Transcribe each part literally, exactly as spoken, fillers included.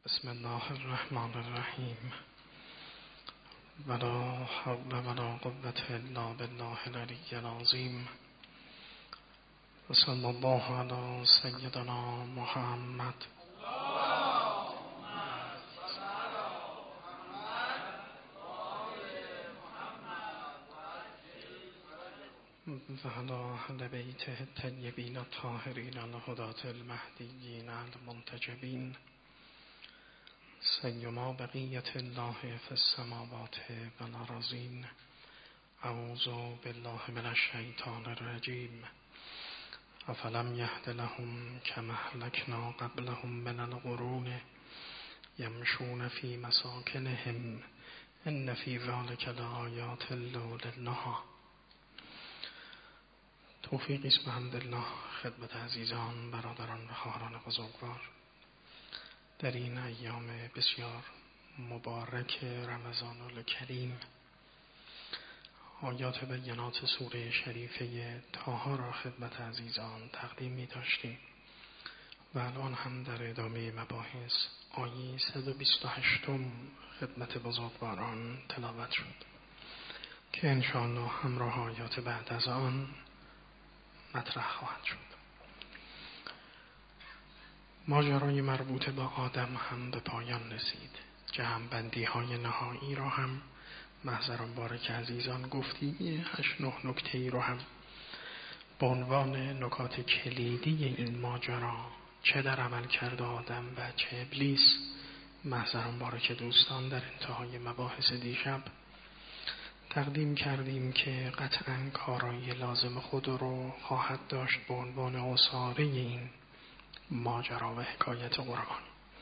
بسم الله الرحمن الرحیم ولا حول ولا قوة الا بالله العلی العظیم و صلی الله علی سیدنا محمد و علی اهل بیته الطیبین الطاهرین الهداة المهدیین المنتجبین سیما بقیت الله فی السماوات و الارضین. اعوذ بالله من الشیطان الرجیم. افلم یهد لهم کما اهلکنا قبلهم من القرون یمشون فی مساکنهم ان فی ذلک لآیات للنهی. توفیقی است بحمدالله خدمت عزیزان، برادران و خواهران بزرگوار در این ایام بسیار مبارک رمضان الکریم. آیات بینات سوره شریفه طه را خدمت عزیزان تقدیم می داشتیم و الان هم در ادامه مباحث آیه صد و بیست و هشت خدمت بزرگواران تلاوت شد که انشاءالله همراه آیات بعد از آن مطرح خواهد شد. ماجرای مربوط با آدم هم به پایان رسید. جمع‌بندی های نهایی را هم محضران بارک عزیزان گفتی هشت نه نکته ای رو هم به عنوان نکات کلیدی این ماجرا، چه در عمل کرده آدم و چه ابلیس، محضران بارک دوستان در انتهای مباحث دیشب تقدیم کردیم که قطعاً کارایی لازم خود رو خواهد داشت به عنوان عصاره این ماجرا و حکایت قرآن.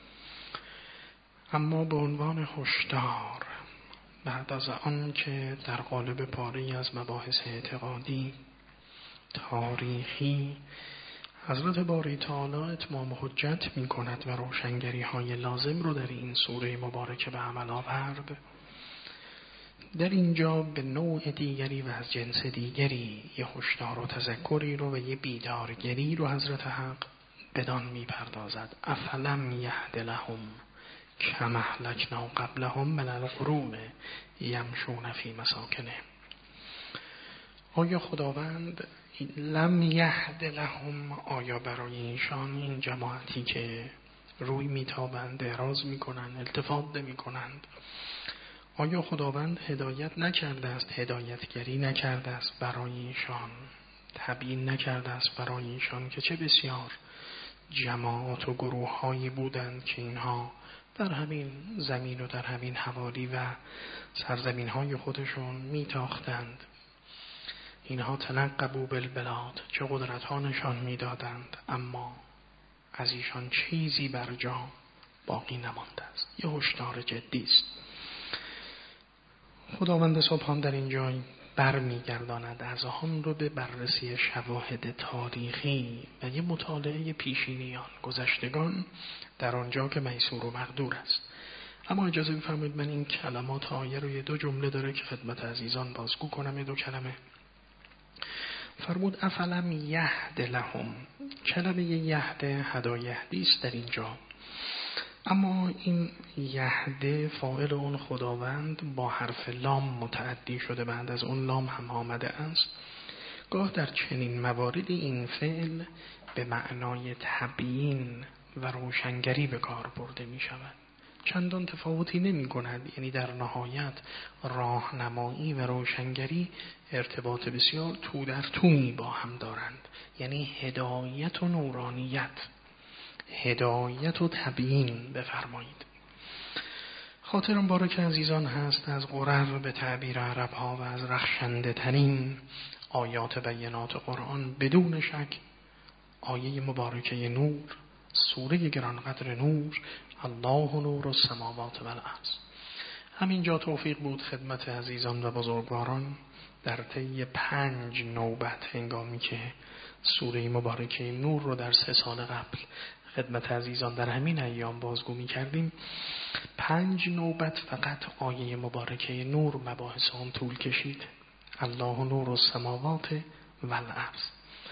اما به عنوان هشدار بعد از آن که در قالب پاره‌ای از مباحث اعتقادی تاریخی حضرت باری تعالی اتمام حجت می کند و روشنگری های لازم رو در این سوره مبارکه به عمل آورد، در اینجا به نوع دیگری و از جنس دیگری یه هشدار و تذکری رو و یه بیدارگری رو حضرت حق بدان می پردازد. افلم یهد لهم کما اهلکنا قبلهم من القرون یمشون فی مساکنهم. آیا خداوند لم یهد لهم، آیا برای اینشان، این جماعتی که روی میتابند، اعراض میکنند، التفات نمیکنند، آیا خداوند هدایت نکرده است، هدایتگری نکرده است برای اینشان، تبیین نکرده است برای اینشان که چه بسیار جماعات و گروه هایی بودند که اینها در همین زمین و در همین حوالی و سرزمین های خودشون میتاختند، اینها تنقبوا بالبلاد، چه قدرت ها نشان میدادند، اما از ایشان چیزی بر جا باقی نمانده است. یه هشدار جدی است. خداوند سبحان در این جای بر میگرداند از آن رو به بررسی شواهد تاریخی و یه مطالعه پیشینیان گذشتگان در آنجا که میسور و مقدور است. اما اجازه بفرمایید من این کلمات آیه رو یه دو جمله داره که خدمت عزیزان بازگو کنم. یه دو کلمه فرمود افلم یهد لهم. کلمه یهد هدایهدی است در اینجا، اما این یهده فاعل اون خداوند با حرف لام متعدی شده، بعد از اون لام هم آمده است. گاه در چنین مواردی این فعل به معنای تبیین و روشنگری به کار برده می شود. چندان تفاوتی نمی کند، یعنی در نهایت راهنمایی و روشنگری ارتباط بسیار تو در تویی با هم دارند، یعنی هدایت و نورانیت، هدایت و تبیین بفرمایید. خاطرم بارک عزیزان هست از قرر به تعبیر عرب ها و از رخشنده ترین آیات بینات قرآن بدون شک آیه مبارکه نور، سوره گرانقدر نور، الله نور السماوات و الارض. همینجا توفیق بود خدمت عزیزان و بزرگواران در طی پنج نوبت هنگامی که سوره مبارکه نور رو در سه سال قبل خدمت عزیزان در همین ایام بازگو می کردیم، پنج نوبت فقط آیه مبارکه نور مباحث آن طول کشید. الله نور السماوات و الارض.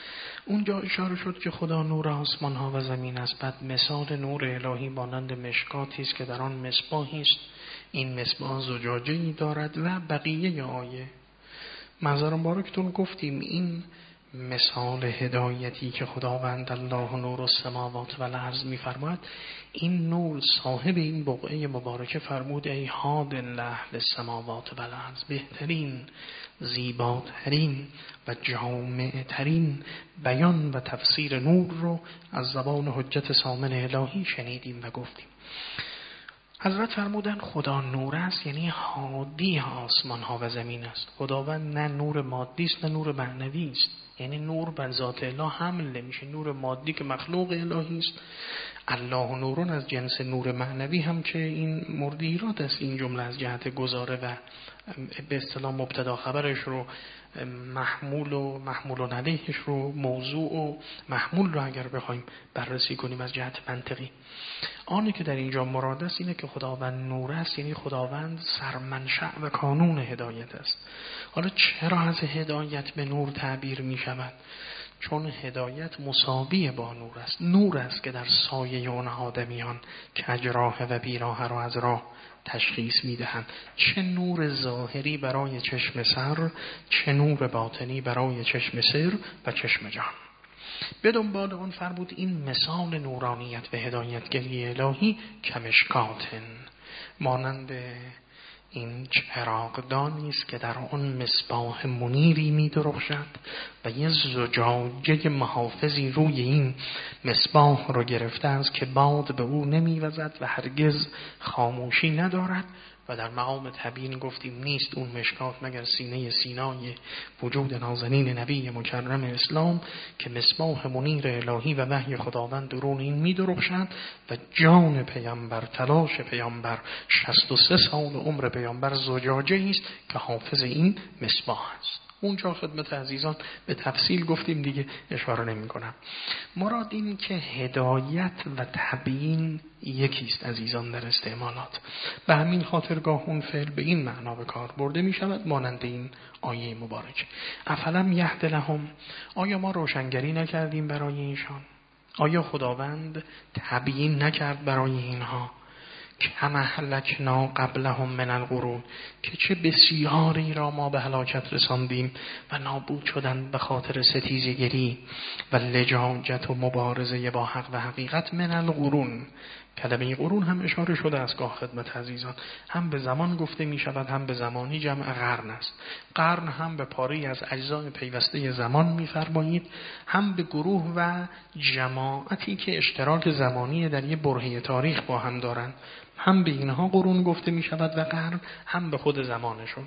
اونجا اشاره شد که خدا نور آسمان ها و زمین است. بعد مثال نور الهی مانند مشکاتی است که در آن مصباحی است، این مصباح زجاجه‌ای دارد و بقیه آیه. منظر مبارکتون گفتیم این مثال هدایتی که خداوند الله نور السماوات و الارض می‌فرماید، این نور صاحب این بقعه مبارکه فرمود ای هاد الله للسماوات و الارض، بهترین، زیباترین و جامعترین بیان و تفسیر نور رو از زبان حجت سامن الهی شنیدیم و گفتیم. حضرت فرمودن خدا نور است، یعنی هادی آسمان ها و زمین است. خداوند نه نور مادی است نه نور معنوی است، یعنی نور بر ذات الله حمل نمیشه. نور مادی که مخلوق الهی است، الله نورون از جنس نور معنوی هم که این مورد ایراد است این جمله از جهت گزاره و به اصطلاح مبتدا خبرش رو محمول و محمول علیهش رو موضوع و محمول رو اگر بخوایم بررسی کنیم از جهت منطقی، آنی که در اینجا مراد است اینه که خداوند نور است، یعنی خداوند سرمنشأ و کانون هدایت است. حالا چرا از هدایت به نور تعبیر می شود؟ چون هدایت مساوی با نور است. نور است که در سایه اون آدمیان که اجراه و بیراه را از راه تشخیص میدهند. چه نور ظاهری برای چشم سر، چه نور باطنی برای چشم سر و چشم جان. به دنبال آن فرمود این مثال نورانیت و هدایتگری الهی کمشکاتن، مانند این چراغدانی است که در آن مصباح منیری می درخشد و یه زجاجه محافظی روی این مصباح رو گرفته است که باد به او نمی وزد و هرگز خاموشی ندارد. و در مقام تبیین گفتیم نیست اون مشکات مگر سینه سینای وجود نازنین نبی مکرم اسلام که مصباح منیر الهی و وحی خداوند درون این می درخشد و جان پیامبر، تلاش پیامبر، شصت و سه سال عمر پیامبر زجاجه است که حافظ این مصباح است. اونجا خدمت عزیزان به تفصیل گفتیم دیگه اشاره نمی کنم. مراد این که هدایت و تبیین یکیست عزیزان در استعمالات، به همین خاطرگاه اون فعل به این معنا به کار برده می شود مانند این آیه مبارک. افلم یهد لهم، آیا ما روشنگری نکردیم برای اینشان؟ آیا خداوند تبیین نکرد برای اینها؟ کما هلکنا قبلهم من القرون، که چه بسیاری را ما به هلاکت رساندیم و نابود شدند به خاطر ستیزگری و لجاجت و مبارزه با حق و حقیقت. من القرون، کلمه قرون هم اشاره شده از گاه خدمت عزیزان، هم به زمان گفته می شود هم به زمانی جمع قرن است. قرن هم به پاره از اجزای پیوسته زمان می فرمایید، هم به گروه و جماعتی که اشتراک زمانی در یک برهه تاریخ با هم دارند. هم به اینها قرون گفته می شود و قرن، هم به خود زمانشون.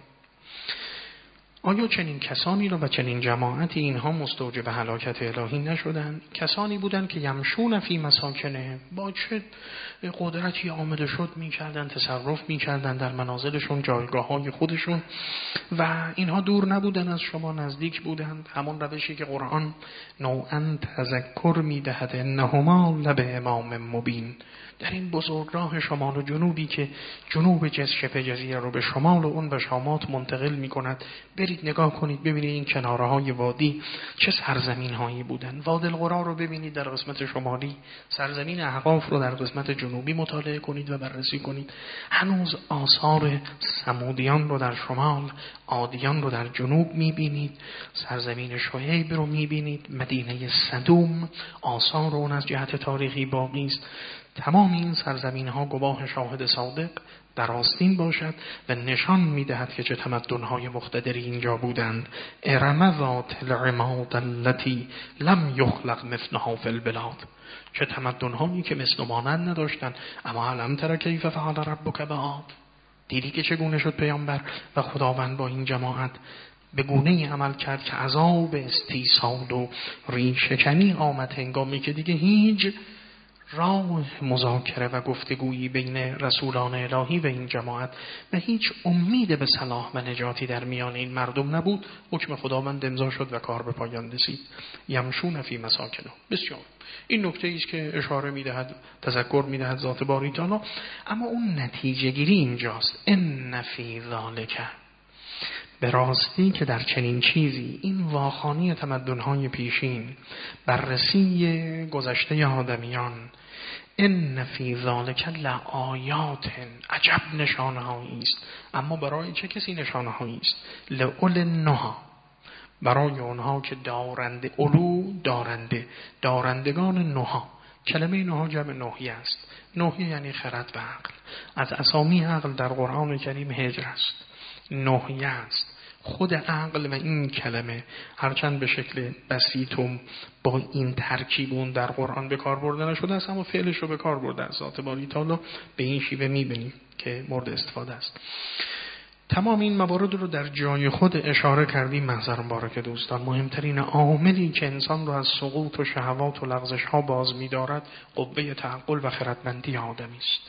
آیا چنین کسانی را و چنین جماعتی اینها مستوجب هلاکت الهی نشدند؟ کسانی بودند که یمشون فی مساکنه، با چه قدرتی آمده شد می‌کردند، تصرف می‌کردند در منازلشون، جایگاه‌های خودشون، و اینها دور نبودند از شما، نزدیک بودند. همون روشی که قرآن نوعاً تذکر می‌دهد انهما لب امام مبین، در این بزرگراه شمال و جنوبی که جنوب جز شبه جزیره رو به شمال و اون به شامات منتقل می‌کند، برید نگاه کنید ببینید این کناره‌های وادی چه سرزمین‌هایی بودن. وادی القرا رو ببینید در قسمت شمالی، سرزمین احقاف رو در قسمت جنوبی مطالعه کنید و بررسی کنید. هنوز آثار ثمودیان رو در شمال، عادیان رو در جنوب می‌بینید، سرزمین شعیب رو می‌بینید، مدینه سدوم آثار اون از جهت تاریخی باقی است. تمام این سرزمین‌ها گواه شاهد صادق در آستین باشد و نشان می‌دهد که چه تمدن‌های مقتدری اینجا بودند. ارم ذات العماد التي لم يخلق مثلها فی البلاد، چه تمدن‌هایی که مثل مانند نداشتند. اما علم تر کیف فعل ربک بعاد، دیدی که چگونه شد پیامبر و خداوند با این جماعت؟ به گونه‌ای عمل کرد که عذاب استیصال و ریشه‌کنی آمد هنگامی که دیگه هیچ راه مذاکره و گفتگویی بین رسولان الهی و این جماعت و هیچ امید به صلاح و نجاتی در میان این مردم نبود. حکم خداوند امضا شد و کار به پایان رسید. یمشون فی مساکنه. بسیار این نکته ایست که اشاره میدهد، تذکر میدهد ذات باری تعالی. اما اون نتیجه گیری اینجاست. ان فی ذالک، به راستی که در چنین چیزی، این واخوانی تمدن‌های پیشین، بررسی گذشته آدمیان، ان فی ذلک لآیات، عجب نشانه‌هایی است. اما برای چه کسی نشانه‌هایی است؟ لأولی النهی، برای اونها که دارنده، علو دارنده، دارندگان نها. کلمه نها جمع نهی است. نهی یعنی خرد و عقل. از اسامی عقل در قرآن کریم هجر است، نهی است. خود عقل و این کلمه هرچند به شکل بسیط و با این ترکیبون در قرآن به کار برده نشده است، اما فعلش رو به کار برده است. ذات باری تعالی به این شیوه می‌بینیم که مورد استفاده است. تمام این موارد رو در جای خود اشاره کردیم. محضر مبارک دوستان، مهمترین عاملی که انسان رو از سقوط و شهوات و لغزش ها باز می‌دارد قوه تعقل و خردمندی آدمی است.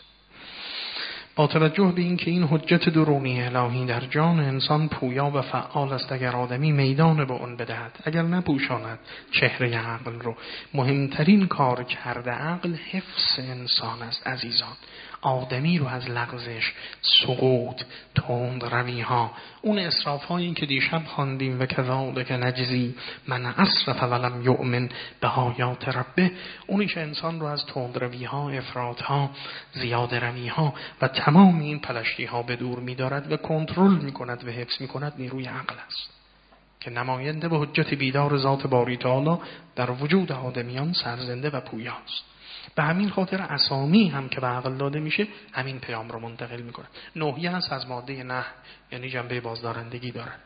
با توجه به این که این حجت درونی الهی در جان انسان پویا و فعال است، اگر آدمی میدان به اون بدهد، اگر نپوشاند چهره عقل رو، مهمترین کار کرده عقل حفظ انسان است. عزیزان، آدمی رو از لغزش، سقوط، تند روی ها، اون اسراف هایی که دیشب خواندیم و کذالک نجزی من اسرف ولم یؤمن بآیات ربه، اونی که انسان رو از تند روی ها، افراط ها، زیاده روی ها و تمام این پلشتی ها به دور می دارد و کنترل می کند و حفظ می کند نیروی عقل است که نماینده به حجت بیدار ذات باری تعالی در وجود آدمیان سرزنده و پویاست. به همین خاطر اسامی هم که به عقل داده میشه همین پیام رو منتقل میکنه. نهی است از ماده نه، یعنی جنبه بازدارندگی دارد.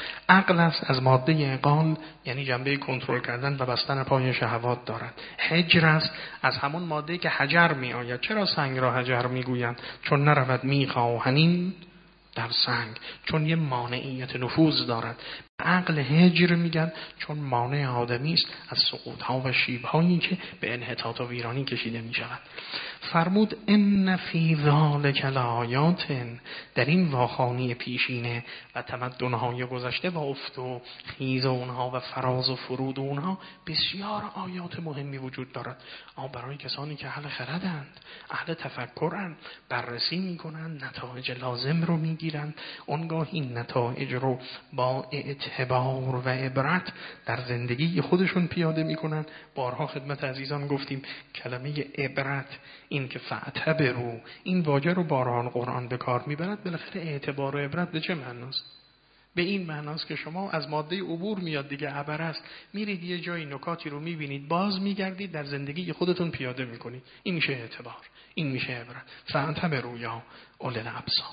عقل است از ماده عقال، یعنی جنبه کنترل کردن و بستن پای شهوات دارد. حجر است از همون ماده که حجر می آید. چرا سنگ را حجر میگویند؟ چون نرود میخ آهنین در سنگ، چون یه مانعیت نفوذ دارد. عقل حجر میگن چون مانع آدمی است از سقوط ها و شیب هایی که به انحطاط و ویرانی کشیده می شود. فرمود ان فی ذلک لآیات، در این واخوانی پیشینه و تمدن های گذشته و افت و خیز اونها و فراز و فرود اونها بسیار آیات مهمی وجود دارد. اما برای کسانی که اهل خردند، اهل تفکرند، بررسی میکنند، نتایج لازم رو میگیرند، اونگاه این نتایج رو با اعتبار و عبرت در زندگی خودشون پیاده میکنن. بارها خدمت عزیزان گفتیم کلمه عبرت، این که فاعتبروا، این واژه رو بارها قرآن به کار میبرد. بالاخره اعتبار و عبرت به چه معناست؟ به این معناست که شما از ماده عبور میاد دیگه، عبر است، میرید یه جایی نکاتی رو میبینید، باز میگردید در زندگی خودتون پیاده میکنید. این میشه اعتبار، این میشه عبرت. فاعتبروا یا اولی الابصار.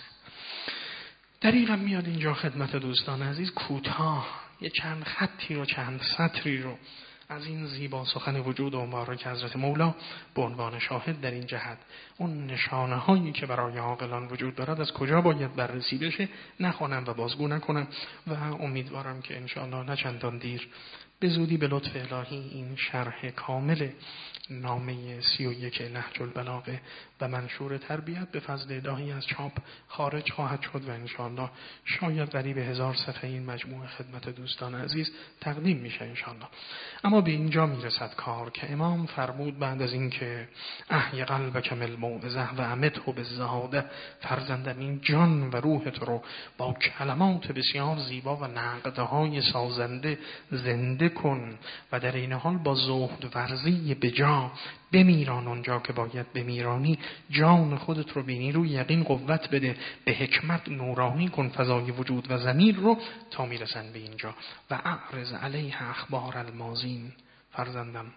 دقیقاً میاد اینجا خدمت دوستان عزیز کوتاه یه چند خطی و چند سطری رو از این زیبا سخن وجود و مبارک حضرت مولا به عنوان شاهد در این جهت، اون نشانه هایی که برای عاقلان وجود دارد از کجا باید بررسی بشه نخوانم و بازگو نکنم و امیدوارم که انشاءالله نه چندان دیر به زودی به لطف الهی این شرح کامل نامه سی و یک نهج البلاغه و منشور تربیت به فضل الهی از چاپ خارج خواهد شد و انشاءالله شاید قریب هزار صفحه این مجموعه خدمت دوستان عزیز تقدیم میشه انشاءالله. اما به اینجا میرسد کار که امام فرمود بعد از این که احی قلبک بالموعظه و امته بالزهاده، فرزندم این جان و روح تو رو با کلمات بسیار زیبا و نقدهای سازنده زنده کن و در این حال با زهد ورزی بجا بمیران اونجا که باید بمیرانی، جان خودت رو به نیروی یقین قوت بده، به حکمت نورانی کن فضای وجود و ضمیر رو تا میرسن به اینجا. و اعرض علیه اخبار الماضین، فرزندم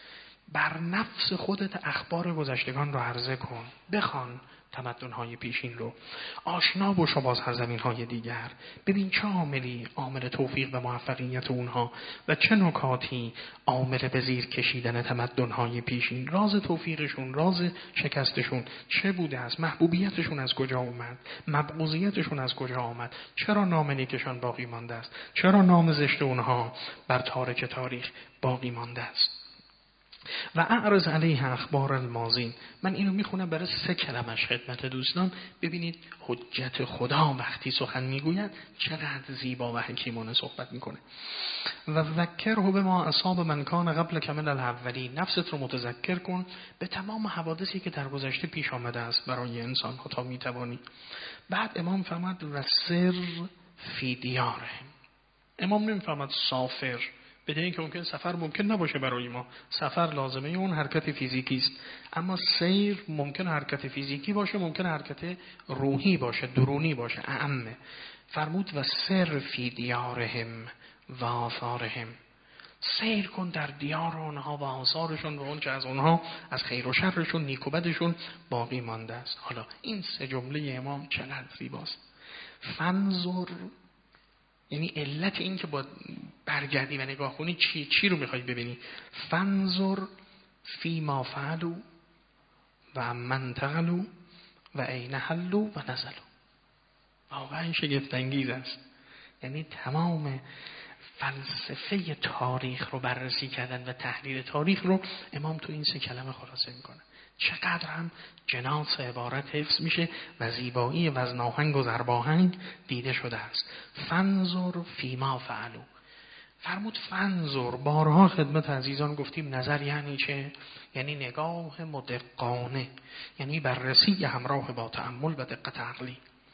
بر نفس خودت اخبار گذشتگان رو عرضه کن، بخوان تمدن‌های پیشین رو، آشنا باش با سرزمین‌های دیگر، ببین چه عاملی عامل توفیق و موفقیت اونها و چه نکاتی عامل به زیر کشیدن تمدن‌های پیشین، راز توفیقشون، راز شکستشون چه بوده است، محبوبیتشون از کجا اومد، مبغوضیتشون از کجا آمد، چرا نام نیکشان باقی مانده است، چرا نام زشت اونها بر تارک تاریخ باقی مانده است. و اعرض علیه اخبار الماضین. من اینو میخونم برای سه کلمش خدمت دوستان، ببینید حجت خدا وقتی سخن میگوید چقدر زیبا و حکیمانه صحبت میکنه. و ذکره به ما اصاب من کان قبل کمن الاولین، نفست رو متذکر کن به تمام حوادثی که در گذشته پیش آمده است برای انسان ها تا میتوانی. بعد امام فرمود و سر فی دیارهم. امام نمیفهمد سافر، بدون اینکه ممکن سفر ممکن نباشه برای ما، سفر لازمه اون حرکت فیزیکی است، اما سیر ممکن حرکت فیزیکی باشه، ممکن حرکت روحی باشه، درونی باشه، اعمه. فرمود و سر فی دیارهم و آثارهم، سیر کن در دیار اونها و آثارشون و اون که از اونها از خیر و شرشون، نیک و بدشون باقی مانده است. حالا این سه جمله امام چقدر زیباست. فنظر، یعنی علت این که با برگردی و نگاه کنی چی چی رو میخوای ببینی؟ فنظر فی ما فعلوا و من انتقلوا و این حلوا و نزلوا. واقعا شگفت انگیز است. یعنی تمام فلسفه تاریخ رو بررسی کردن و تحلیل تاریخ رو امام تو این سه کلمه خلاصه میکنه. چقدر هم جناس عبارت حفظ میشه و زیبایی وزناهنگ و ضرباهنگ دیده شده است. فنظر فی ما فعلوا. فرمود فنظر، بارها خدمت عزیزان گفتیم نظر یعنی چه؟ یعنی نگاه مدقانه، یعنی بررسی همراه با تأمل و دقت عقلی.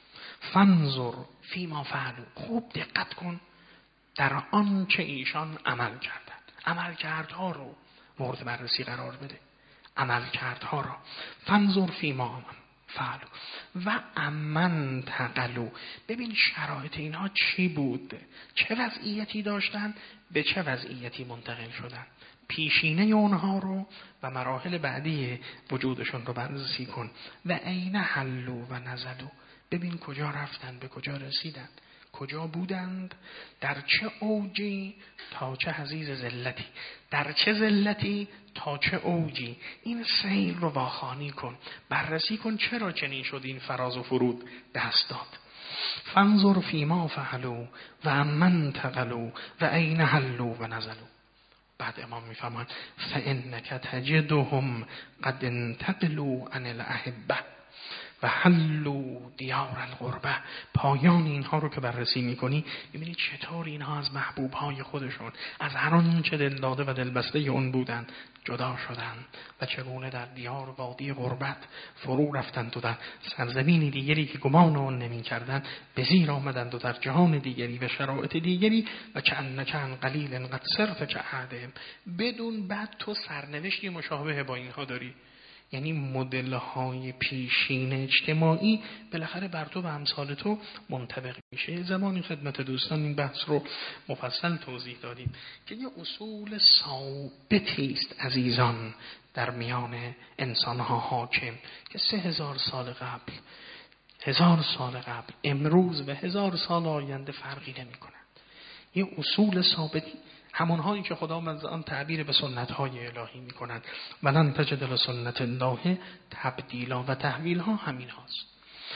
فنظر فی ما فعلوا، خوب دقت کن در آن چه ایشان عمل کردند. عمل کردها رو مورد بررسی قرار بده، عمل کردها را. فنظر فی ما فعلوا و امن تقلوا، ببین شرایط اینها چی بود، چه وضعیتی داشتن، به چه وضعیتی منتقل شدن. پیشینه اونها رو و مراحل بعدی وجودشون رو بررسی کن. و عین حلوا و نزلوا، ببین کجا رفتن، به کجا رسیدن، کجا بودند، در چه اوجی تا چه حضیض ذلتی، در چه ذلتی تا چه اوجی. این سیر رو واخوانی کن، بررسی کن چرا چنین شد، این فراز و فرود دست داد. فانظر فی ما فعلوا و من تقلوا و عین حلوا و نزلوا. بعد امام میفهمند فانک تجدهم قد انتقلوا عن الاحبه و حلوا دیار الغربه. پایان اینها رو که بررسی میکنی میبینی چطور اینها از محبوبهای خودشون، از هر آنچه دل داده و دلبسته اون بودن جدا شدن و چگونه در دیار وادی غربت فرو رفتند و در سرزمین دیگری که گمان آن نمی کردن به زیر آمدند و در جهان دیگری و شرایط دیگری و چند چند قلیل قد صرف چهدهم. بدون بعد تو سرنوشتی مشابه با اینها داری. یعنی مدل‌های پیشین اجتماعی بالاخره بر تو و امثال تو منطبق میشه. زمانی خدمت دوستان این بحث رو مفصل توضیح دادیم که یه اصول ثابتی است عزیزان در میان انسان‌ها حاکم که سه هزار سال قبل، هزار سال قبل، امروز و هزار سال آینده فرقی نمی‌کنند. یه اصول ثابتی، همونهایی که خدا از آن تعبیر به سنت‌های الهی می‌کند. ولن تجد لسنت الله تبدیلا، و تحویل‌ها همین هاست.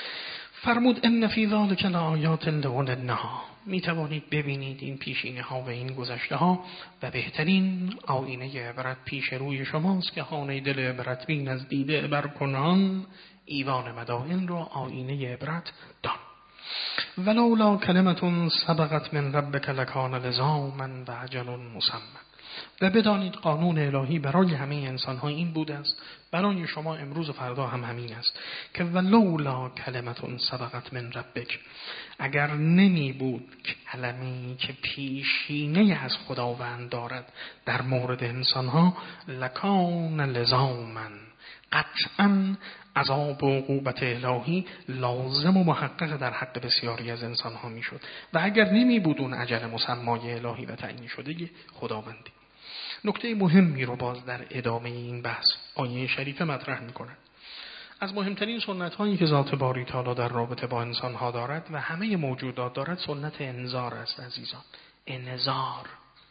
فرمود ان فی ذلک لآیات لأولی النهی، می‌توانید ببینید این پیشینه‌ها و این گذشته‌ها و بهترین آینه عبرت پیش روی شماست که خانه دل عبرت بین از دیده عبر کنان، ایوان مدائن را آینه عبرت دان. ولولا کلمة سبقت من ربک لکان لزاما و اجل مسمى. و بدانید قانون الهی برای همه انسان‌ها این بوده است، برای شما امروز و فردا هم همین است که ولولا کلمة سبقت من ربک، اگر نمی بود کلمه‌ای که پیشینه از خداوند دارد در مورد انسان‌ها، لکان لزاما، قطعاً عذاب و عقوبت الهی لازم و محقق در حق بسیاری از انسان ها می شد و اگر نمی بود اون اجل مسمای الهی و تعیین شده خداوندی. نکته مهمی رو باز در ادامه این بحث آیه شریفه مطرح می کند. از مهمترین سنت هایی که ذات باری تعالی در رابطه با انسان ها دارد و همه موجودات دارد سنت انذار است عزیزان. انذار،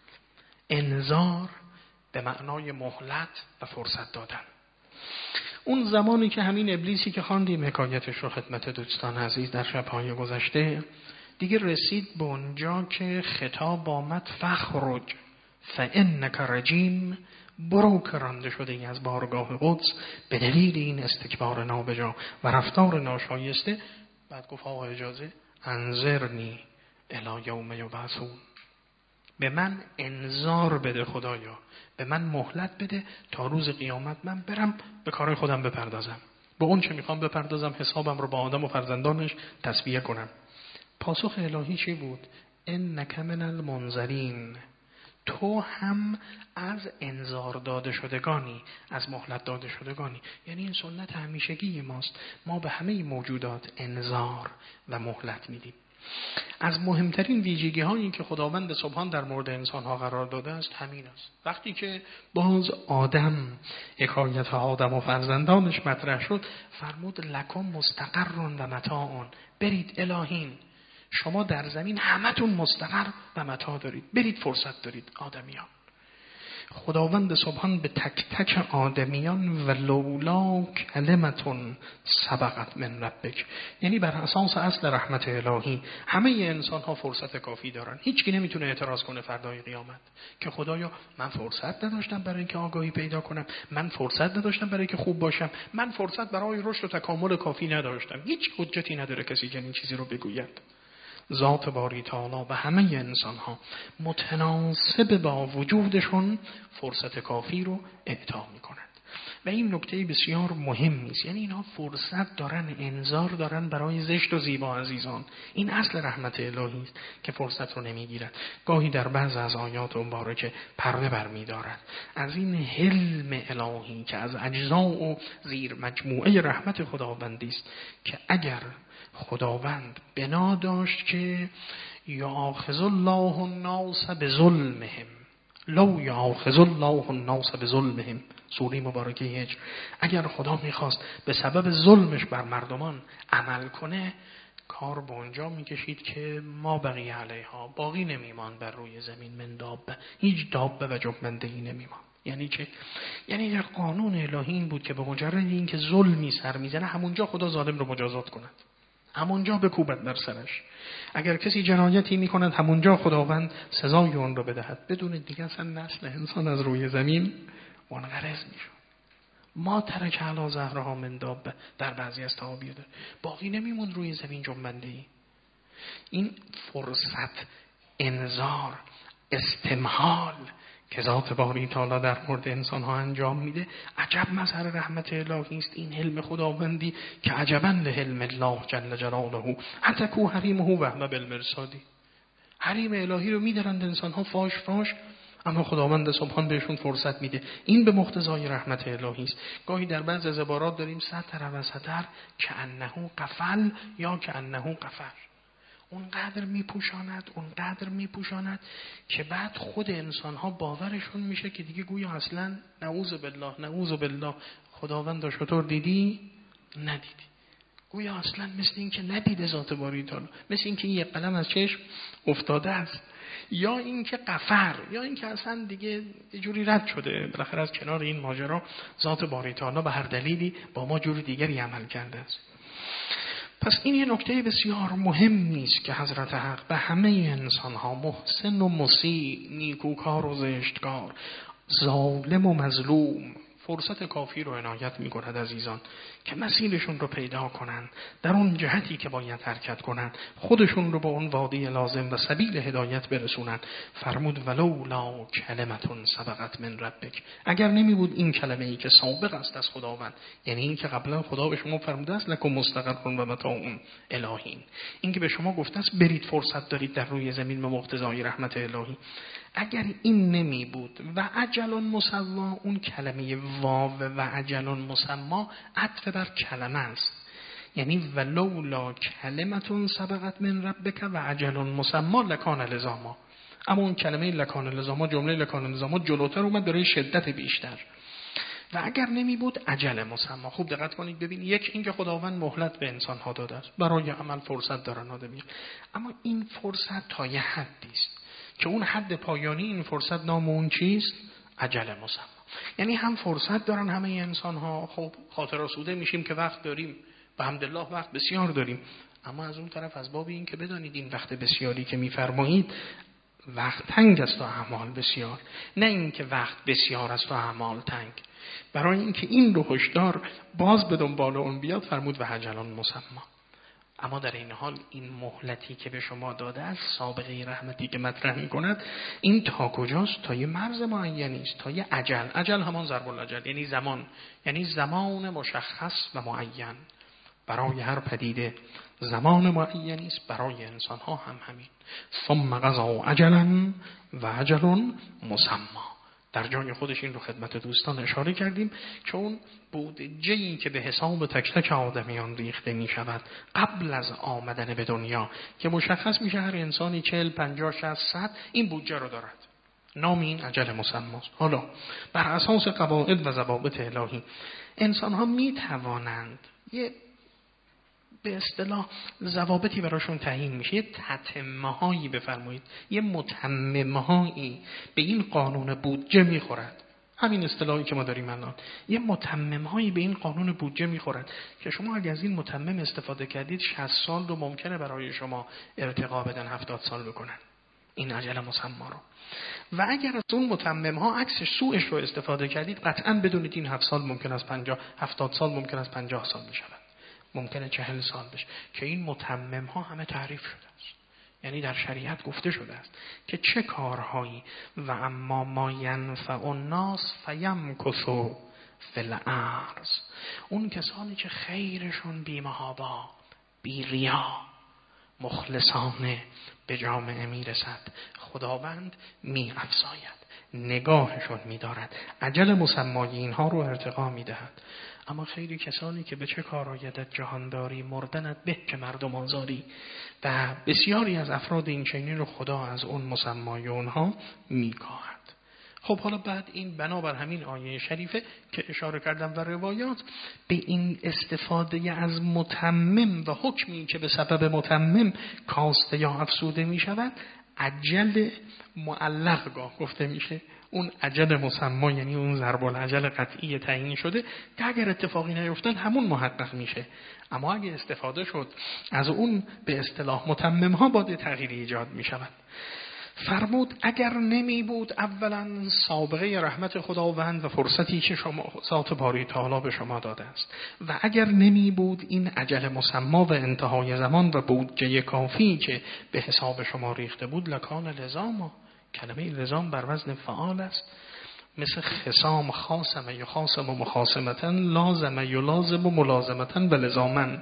انذار به معنای مهلت و فرصت دادن. اون زمانی که همین ابلیسی که خواندیم حکایتش رو خدمت دوستان عزیز در شب‌های گذشته، دیگه رسید به اونجا که خطاب آمد فخرج فانک رجیم، برو که رانده شده ای از بارگاه قدس به دلیل این استکبار نابجا و رفتار ناشایسته. بعد گفت آقا اجازه، انذرنی الی یوم یبعثون، به من انذار بده خدایا، به من مهلت بده تا روز قیامت من برم به کار خودم بپردازم، به اون چه میخوام بپردازم، حسابم رو با آدم و فرزندانش تسویه کنم. پاسخ الهی چی بود؟ انک من المنذرین، تو هم از انذار داده شدگانی، از مهلت داده شدگانی. یعنی این سنت همیشگی ماست، ما به همه موجودات انذار و مهلت میدیم. از مهمترین ویژگی هایی که خداوند سبحان در مورد انسان ها قرار داده است همین است. وقتی که باز آدم، حکایت آدم و فرزندانش مطرح شد، فرمود لکم مستقرون و متاعون، برید الهین، شما در زمین همتون مستقر و متاع دارید، برید فرصت دارید آدمیان. خداوند سبحان به تک تک آدمیان و لولا کلمتون سبقت من ربک، یعنی بر اساس اصل رحمت الهی همه انسان ها فرصت کافی دارن. هیچ کی نمیتونه اعتراض کنه فردای قیامت که خدایا من فرصت نداشتم برای اینکه آگاهی پیدا کنم، من فرصت نداشتم برای اینکه خوب باشم، من فرصت برای رشد و تکامل کافی نداشتم. هیچ حجتی نداره کسی که این چیزی رو بگوید. ذات باری تعالی به همه انسان ها متناسب با وجودشون فرصت کافی رو اعطا می کند و این نکته بسیار مهمی است. یعنی اینها فرصت دارن، انذار دارن برای زشت و زیبا عزیزان. این اصل رحمت الهی است که فرصت رو نمیگیرد. گاهی در بعض از آیات مبارکه پرده برمی‌دارد از این حلم الهی که از اجزا و زیر مجموعه رحمت خداوندی است که اگر خداوند بنا داشت که یاخذ الله الناس بظلمهم، لو یاخذ الله الناس بظلمهم، سوره مبارکه هجر، اگر خدا میخواست به سبب ظلمش بر مردمان عمل کنه، کار به اونجا میکشید که ما بقیه علیها، باقی نمیمان بر روی زمین من دابه، هیچ دابه و جنبنده‌ای نمیمان. یعنی چه؟ یعنی در قانون الهی این بود که به مجرد این که ظلمی سر میزنه همونجا خدا ظالم رو مجازات کند، همونجا بکوبد در سرش. اگر کسی جنایتی میکند همونجا خداوند سزای اون رو بدهد، بدون دیگه اصلا نسل انسان از روی زمین منقرض میشه. ما ترک علی ظهرها من دابه در بعضی از تعابیر داره، باقی نمیموند روی زمین جنبنده‌ای. این فرصت، انذار، استمهال که ذات باری تعالی در مورد انسان ها انجام میده، عجب مظهر رحمت الهی است. این حلم خداوندی که عجبا لحلم الله جل جلاله اتکو حریمه و هم بالمرصادی، حریم الهی رو میدارند انسان ها فاش فاش، اما خداوند سبحان بهشون فرصت میده. این به مقتضای رحمت الهی است. گاهی در بعض از عبارات داریم ستر و ستر که انه قفل یا که انه قفر، اونقدر میپوشاند اونقدر میپوشاند که بعد خود انسان ها باورشون میشه که دیگه گویا اصلا نعوذ بالله نعوذ بالله خداوند شطور دیدی ندیدی، گویا اصلا مثل این که ندیده ذات باری تعالی، مثل این که یه قلم از چشم افتاده است، یا این که قفر، یا این که اصلا دیگه یه جوری رد شده بالاخره از کنار این ماجرا، ذات باری تعالی به هر دلیلی با ما جور دیگری عمل کرده است. پس این یه نکته بسیار مهم نیست که حضرت حق به همه انسان ها، محسن و مسیء، نیکوکار و زشتکار، ظالم و مظلوم، فرصت کافی رو عنایت می کند عزیزان که مسیرشون رو پیدا کنن، در اون جهتی که باید حرکت کنن، خودشون رو به اون وادی لازم و سبیل هدایت برسونن. فرمود ولولا کلمتون سبقت من ربک، اگر نمی بود این کلمه ای که سابق است از خداوند، یعنی این که قبلا خدا به شما فرموده است لکم مستقرون و متاعون الهین، این که به شما گفته است برید فرصت دارید در روی زمین به مقتضای رحمت الهی، اگر این نمی بود و اجل مسما، اون کلمه واو و اجل مسما عطف بر کلمه است، یعنی ولولا کلمتون سبقت من ربک و اجل مسما لکان لزاما، اما اون کلمه لکان لزاما، جمله لکان لزاما جلوتر اومد برای شدت بیشتر. و اگر نمی بود اجل مسما، خوب دقت کنید ببین، یک اینکه خداوند مهلت به انسان ها داده است، برای عمل فرصت دارن آدمی، اما این فرصت تا یه حدی است که اون حد پایانی این فرصت نام اون چیست؟ اجل مسما. یعنی هم فرصت دارن همه انسان ها، خب خاطر آسوده میشیم که وقت داریم، به حمدالله وقت بسیار داریم، اما از اون طرف از باب این که بدانید این وقت بسیاری که میفرمایید وقت تنگ است و اعمال بسیار، نه این که وقت بسیار است و اعمال تنگ. برای اینکه این رو هشدار باز به دنبال اون بیاد فرمود و اجل مسما. اما در این حال این مهلتی که به شما داده است، سابقه رحمتی که مطرح می کند، این تا کجاست؟ تا یه مرز معینی است، تا یه اجل. اجل همان ضرب الاجل، یعنی زمان، یعنی زمان مشخص و معین. برای هر پدیده زمان معینی است، برای انسان ها هم همین. ثم قضا اجلا و اجل مسمى. در جای خودش این رو خدمت دوستان اشاره کردیم که اون بودجه‌ای که به حساب تک تک آدمیان ریخته می شود قبل از آمدن به دنیا، که مشخص میشه هر انسانی چهل پنجاه شصت صد این بودجه رو دارد، نام این اجل مسمى است. حالا بر اساس قواعد و ضوابط الهی انسان ها می توانند یه به اصطلاح ضوابطی براشون تعیین میشه، یه تتمه هایی بفرمایید، یه متممه هایی به این قانون بودجه میخورد. همین اصطلاحی که ما داریم الان، یه متمم هایی به این قانون بودجه میخورد که شما اگه از این متمم استفاده کردید شصت سال رو ممکنه برای شما ارتقا بدن، هفتاد سال بکنن این اجل مسمى رو. و اگر از اون متمم ها عکسش سوءش رو استفاده کردید قطعاً بدونید این هفت سال ممکن است پنجاه، هفتاد سال ممکن است پنجاه سال بشود، ممکنه چهل سال بشه، که این متمم ها همه تعریف شده است. یعنی در شریعت گفته شده است که چه کارهایی و اما ما ینفع الناس فیمکثوا فی الارض، اون کسانی که خیرشون بی محابا، بی ریا، مخلصانه به جامعه میرسد، خداوند می افزاید، نگاهشون می‌دارد، اجل مسمای اینها رو ارتقا می‌دهد. اما خیلی کسانی که به چه کار آیدت جهانداری مردنت به که مردم آزاری، و بسیاری از افراد این چنین رو خدا از اون مسمای اونها می‌کاهد. خب حالا بعد این بنابر همین آیه شریفه که اشاره کردم و روایات به این استفاده از متمم و حکمی که به سبب متمم کاسته یا افسوده می شود اجل معلق گاه گفته میشه. اون اجل مسمى یعنی اون ضرب الاجل قطعی تعیین شده که اگر اتفاقی نیفتن همون محقق میشه، اما اگه استفاده شد از اون به اصطلاح متمم ها باید تغییری ایجاد میشود. فرمود اگر نمی بود اولا سابقه رحمت خداوند و فرصتی که شما ذات باری تعالی به شما داده است، و اگر نمی بود این اجل مسمى و انتهای زمان و بودجه کافی که به حساب شما ریخته بود، لکان لزاما. کلمه لزام بر وزن فعال است، مثل خصام خاصم یا خاصم و مخاصمتن، لازم یا لازم و ملازمتن و لزامن.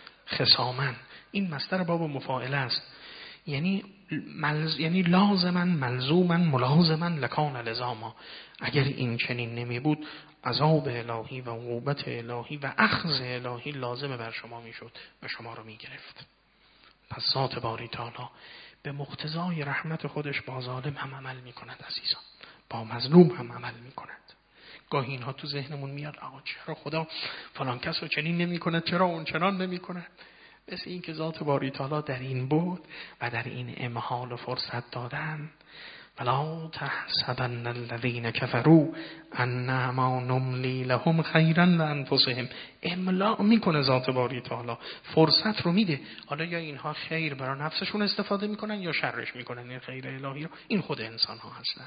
خصامن این مصدر باب مفاعله است، یعنی ملز... یعنی لازمن، ملزومن، ملازمن، لکان لزاما. اگر این چنین نمی بود عذاب الهی و عقوبت الهی و اخذ الهی لازم بر شما میشد و شما رو میگرفت. پس ذات باری تعالی به مقتضای رحمت خودش با ظالم هم عمل میکند عزیزان، با مظلوم هم عمل میکند. گاهی اینها تو ذهنمون میاد آقا چرا خدا فلان کس رو چنین نمی کند، چرا اون چنان نمی کند؟ مثل این که ذات باری تعالی در این بود و در این امهال و فرصت دادن. ولا تحسبن الذين كفروا انما نملي لهم خيرا لانفسهم. املا میکنه ذات باری تعالی، فرصت رو میده. حالا یا اینها خیر برای نفسشون استفاده میکنن یا شرش میکنن این خیر الهی رو، این خود انسان ها هستن.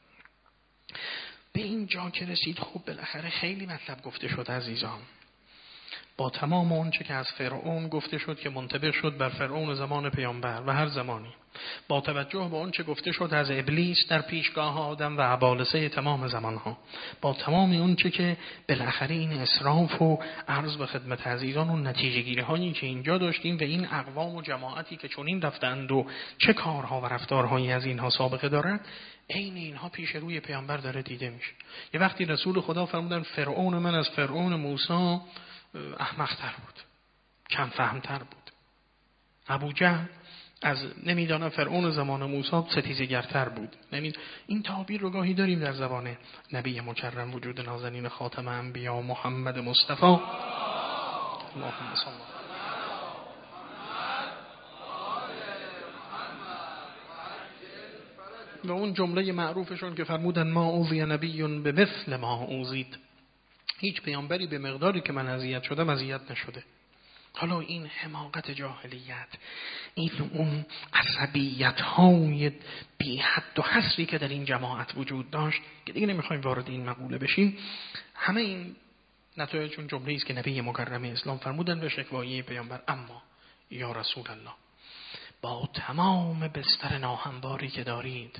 به این جا که رسید خب بالاخره خیلی مطلب گفته شد عزیزان. با تمام اون چه که از فرعون گفته شد که منطبق شد بر فرعون زمان پیامبر و هر زمانی، با توجه به اون چه گفته شد از ابلیس در پیشگاه آدم و ابالسه تمام زمانها، با تمام اون چه که بالاخره این اسراف و عرض به خدمت عزیزان و نتیجه گیری هایی که اینجا داشتیم و این اقوام و جماعتی که چنین رفتند و چه کارها و رفتارهایی از اینها سابقه دارند، عین اینها پیش روی پیامبر داره دیده میشه. یه وقتی رسول خدا فرمودن فرعون من از فرعون موسی احمق‌تر بود، کم فهمتر بود. ابوجهل از نمیدانم فرعون زمان موسی ستیزگرتر بود. نمید این تعبیر رو گاهی داریم در زبان نبی مکرم وجود نازنین خاتم انبیا محمد مصطفی اللهم صل و اون جمله معروفشون که فرمودن ما اوذی نبی به مثل ما اوذید، هیچ پیامبری به مقداری که من اذیت شدم اذیت نشده. حالا این حماقت جاهلیت، این اون عصبیت های بی حد و حصری که در این جماعت وجود داشت که دیگه نمیخوایم وارد این مقوله بشیم، همه این نتایج اون جمله است که نبی مکرم اسلام فرمودن به شکوایی پیامبر اما یا رسول الله با تمام بستر ناهمواری که دارید،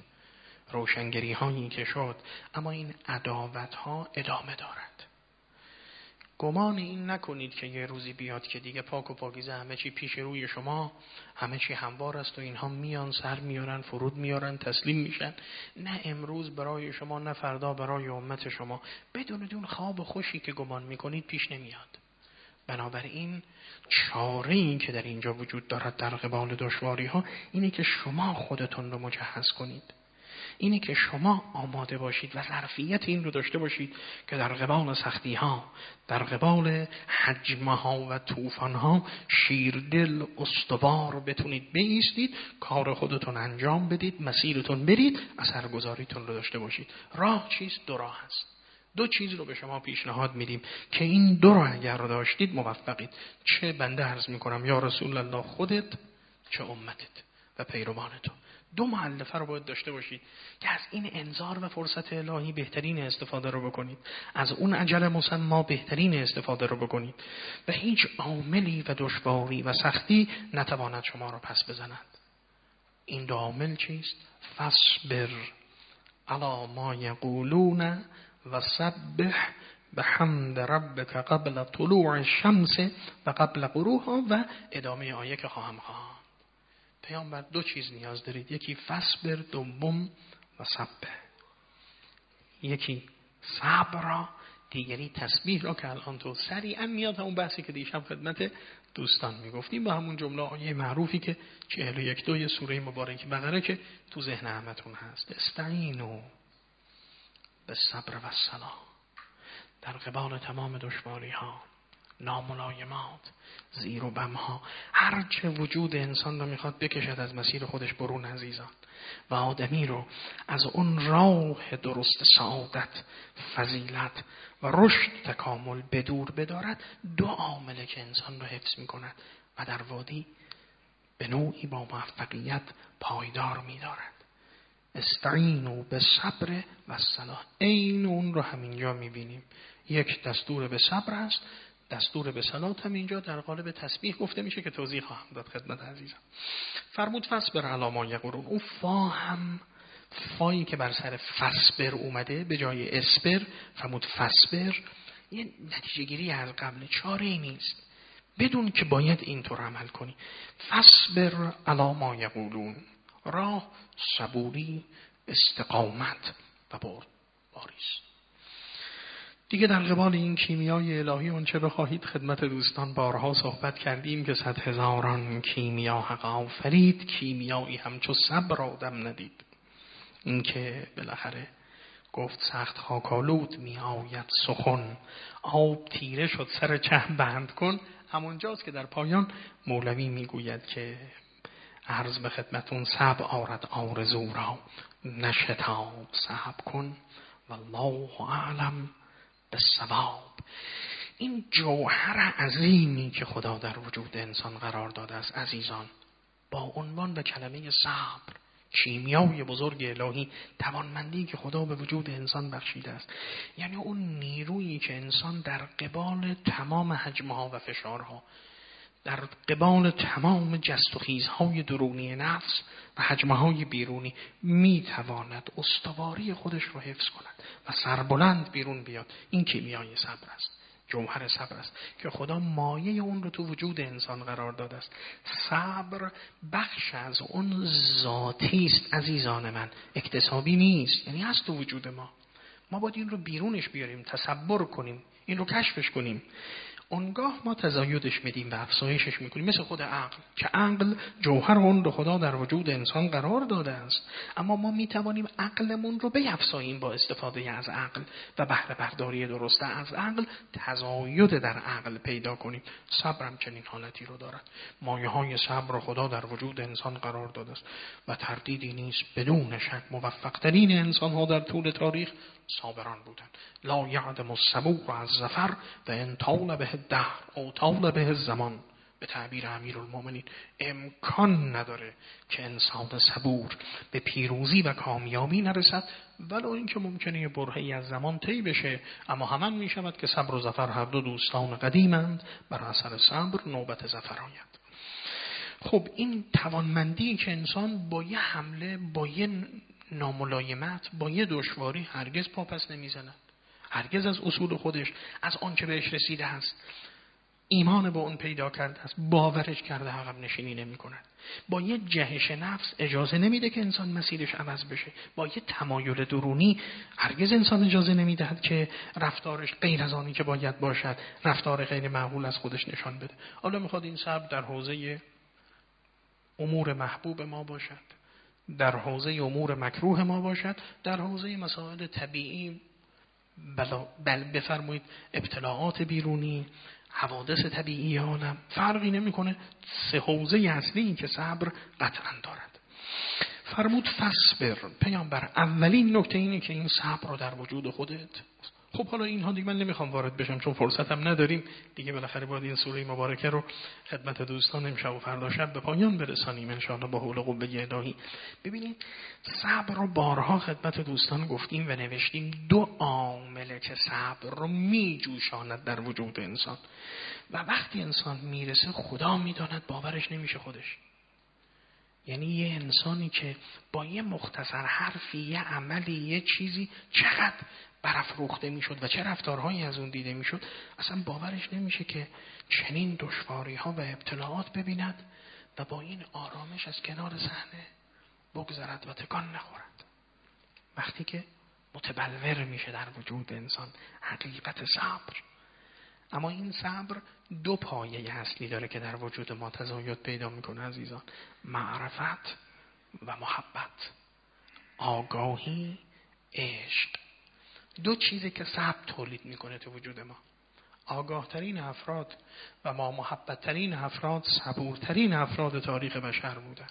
روشنگری هایی که شد، اما این عداوت ها ادامه دارد. گمان این نکنید که یه روزی بیاد که دیگه پاک و پاکیزه همه چی پیش روی شما، همه چی هموار است و اینها میان سر میارن فرود میارن تسلیم میشن. نه امروز برای شما، نه فردا برای امت شما. بدون اون خواب خوشی که گمان میکنید پیش نمیاد. بنابراین چاره این که در اینجا وجود دارد در قبال دشواری ها اینه که شما خودتون رو مجهز کنید، اینه که شما آماده باشید و ظرفیت این رو داشته باشید که در قبال سختی ها، در قبال حجمه ها و طوفان ها شیردل استوار بتونید بایستید، کار خودتون انجام بدید، مسیرتون برید، اثرگذاریتون رو داشته باشید. راه چیست؟ دو راه هست. دو چیز رو به شما پیشنهاد میدیم که این دو رو اگر داشتید موفقید. چه بنده عرض میکنم یا رسول الله خودت، چه امتت و پیروان تو. دو مؤلفه رو باید داشته باشید که از این انذار و فرصت الهی بهترین استفاده رو بکنید، از اون اجل مسمى بهترین استفاده رو بکنید و هیچ عاملی و دشواری و سختی نتواند شما رو پس بزند. این دو عامل چیست؟ فاصبر علی ما یقولون و سبح بحمد ربک قبل طلوع الشمس و قبل غروبها و ادامه آیه که خواهم خواند. پیامبر دو چیز نیاز دارید، یکی فصبر، دوم و سبح. یکی صبر را، دیگری تسبیح را که الان تو سریعا میاد همون بحثی که دیشب خدمت دوستان میگفتیم با همون جمله آیه معروفی که چهل و یک دوی سوره مبارک بقره که تو ذهن همتون هست. استعینوا بالصبر و الصلاة. در قبال تمام دشواری ها، ناملایمات، زیر و بم ها، هر چه وجود انسان رو میخواد بکشد از مسیر خودش برون عزیزان و آدمی رو از اون راه درست سعادت، فضیلت و رشد تکامل بدور بدارد، دو عامله که انسان رو حفظ میکند و در وادی به نوعی با موفقیت پایدار میدارد. استعینوا بالصبر و الصلاة. این اون رو همینجا میبینیم. یک دستور به صبر است، دستور به صلات هم اینجا در قالب تسبیح گفته میشه که توضیح خواهم داد خدمت عزیزم. فرمود فصبر علی ما یقولون. اون فا هم فایی که بر سر فصبر اومده به جای اسبر فرمود فصبر، یه نتیجه گیری از قبل، چاره ای نیست بدون که باید اینطور عمل کنی. فصبر علی ما یقولون، راه صبوری، استقامت و برد باریست. دیگه در قبال این کیمیای الهی اون چه بخواهید خدمت دوستان بارها صحبت کردیم که صد هزاران کیمیا حق آفرید، کیمیایی همچو صبر آدم ندید. این که بالاخره گفت سخت خاکالود می آید سخن، آب تیره شد سر چه بند کن. همونجاست که در پایان مولوی میگوید که عرض به خدمتون صبر آرد آرزو را، نشتاب صبر کن والله اعلم بالصواب. این جوهر عظیمی که خدا در وجود انسان قرار داده است عزیزان، با عنوان به کلمه صبر، کیمیای بزرگ الهی، توانمندی که خدا به وجود انسان بخشیده است، یعنی اون نیرویی که انسان در قبال تمام حجمها و فشارها، در قبال تمام جست و خیزهای درونی نفس و حجمهای بیرونی میتواند استواری خودش رو حفظ کند و سربلند بیرون بیاد. این کیمیای صبر است، جوهر صبر است که خدا مایه اون رو تو وجود انسان قرار داده است. صبر بخش از اون ذاتی است عزیزان من، اکتسابی نیست، یعنی هست تو وجود ما. ما باید این رو بیرونش بیاریم، تصبر کنیم، این رو کشفش کنیم. اونگاه ما تزایدش میدیم و افزایشش میکنیم، مثل خود عقل که عقل جوهر اون رو خدا در وجود انسان قرار داده است، اما ما میتوانیم عقلمون رو بیفزاییم با استفاده از عقل و بهره برداری درسته از عقل، تزاید در عقل پیدا کنیم. صبر هم چنین حالتی رو دارد. مایه های صبر خدا در وجود انسان قرار داده است و تردیدی نیست، بدون شک موفق ترین انسان ها در طول تاریخ صابران بودند. لا یعدم الصبور از ظفر و ان طال به الدهر او طال به الزمان. به تعبیر امیرالمومنین امکان نداره که انسان صبور به پیروزی و کامیابی نرسد، ولو اینکه ممکنه برهه‌ای از زمان طی بشه، اما همان می شود که صبر و ظفر هر دو دوستان قدیمند، بر اثر صبر نوبت ظفر آید. خب این توانمندی که انسان با یه حمله، با یه ناملایمت، با یه دشواری هرگز پا پس نمیزند، هرگز از اصول خودش، از آن که بهش رسیده است، ایمان به اون پیدا کرده است، باورش کرده، عقب نشینی نمی کند. با یه جهش نفس اجازه نمیده که انسان مسیرش عوض بشه. با یه تمایل درونی هرگز انسان اجازه نمیدهد که رفتارش غیر از آنی که باید باشد، رفتار غیر معقول از خودش نشان بده. حالا میخواد این صبر در حوزه امور محبوب ما باشد، در حوزه امور مکروه ما باشد، در حوزه مسائل طبیعی، بلا بل بفرمایید ابتلاعات بیرونی، حوادث طبیعی عالم، فرقی نمیکنه. سه حوزه اصلی که صبر قطعا دارد. فرمود فصبر، پیامبر اولین نکته اینه که این صبر رو در وجود خودت. خب حالا اینها دیگه من نمیخوام وارد بشم چون فرصتم نداریم دیگه. بالاخره باید این سوره مبارکه رو خدمت دوستان امشب و فردا شب به پایان برسانیم ان شاء الله با حول و قوه الهی. ببینید صبر رو بارها خدمت دوستان گفتیم و نوشتیم، دو عامل که صبر رو میجوشاند در وجود انسان و وقتی انسان میرسه خدا میداند باورش نمیشه خودش. یعنی یه انسانی که با یه مختصر حرفی، یه عملی، یه چیزی چقدر برافروخته میشد و چه رفتارهایی از اون دیده میشد، اصلا باورش نمیشه که چنین دشواری ها و ابتلاعات ببیند و با این آرامش از کنار صحنه بگذرد و تکان نخورد. وقتی که متبلور میشه در وجود انسان حقیقت صبر. اما این صبر دو پایه اصلی داره که در وجود ما تزاید پیدا میکنه عزیزان: معرفت و محبت، آگاهی، عشق. دو چیزی که صبر تولید میکنه تو وجود ما. آگاه ترین افراد و ما محبت ترین افراد صبورترین افراد تاریخ بشر بودن.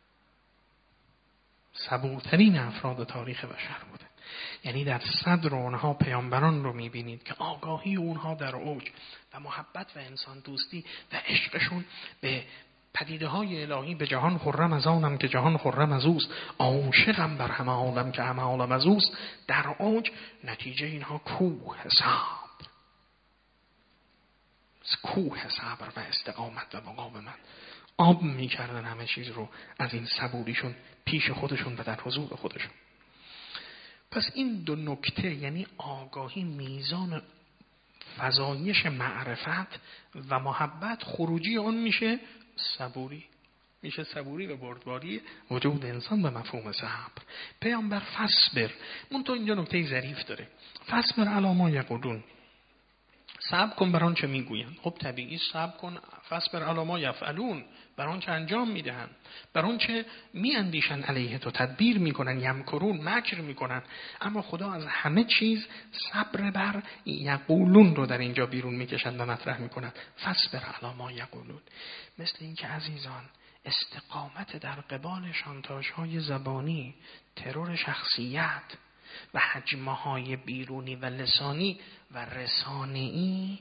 صبورترین افراد تاریخ بشر بودن. یعنی در صدر اونها پیامبران رو میبینید که آگاهی اونها در اوج و محبت و انسان دوستی و عشقشون به پدیده های الهی، به جهان خرم از آنم که جهان خرم از اوست، عاشقم بر همه عالم که همه عالم از اوست، در اوج. نتیجه اینها کوه صبر، کوه صبر و استقامت و مقاومت. آب میکردن همه چیز رو از این صبوریشون پیش خودشون و در حضور خودشون. پس این دو نکته یعنی آگاهی، میزان فزایش معرفت و محبت، خروجی اون میشه صبوری، میشه صبوری و بردباری وجود انسان به مفهوم صبر. پیامبر فصبر، من تو اینجا نکته ظریف داره، فصبر علی ما یقولون، صبر کن بر آن چه میگویند. خب طبیعی صبر کن، فصبر علی ما یفعلون، بر آن چه انجام میدهند، بر آن چه میاندیشن علیه تو، تدبیر میکنن، یمکرون، مکر میکنن. اما خدا از همه چیز صبر بر یقولون رو در اینجا بیرون میکشند و مطرح میکنند. فصبر علی ما یقولون، مثل اینکه عزیزان استقامت در قبال شانتاژهای زبانی، ترور شخصیت و هجمه‌های بیرونی و لسانی و رسانه‌ای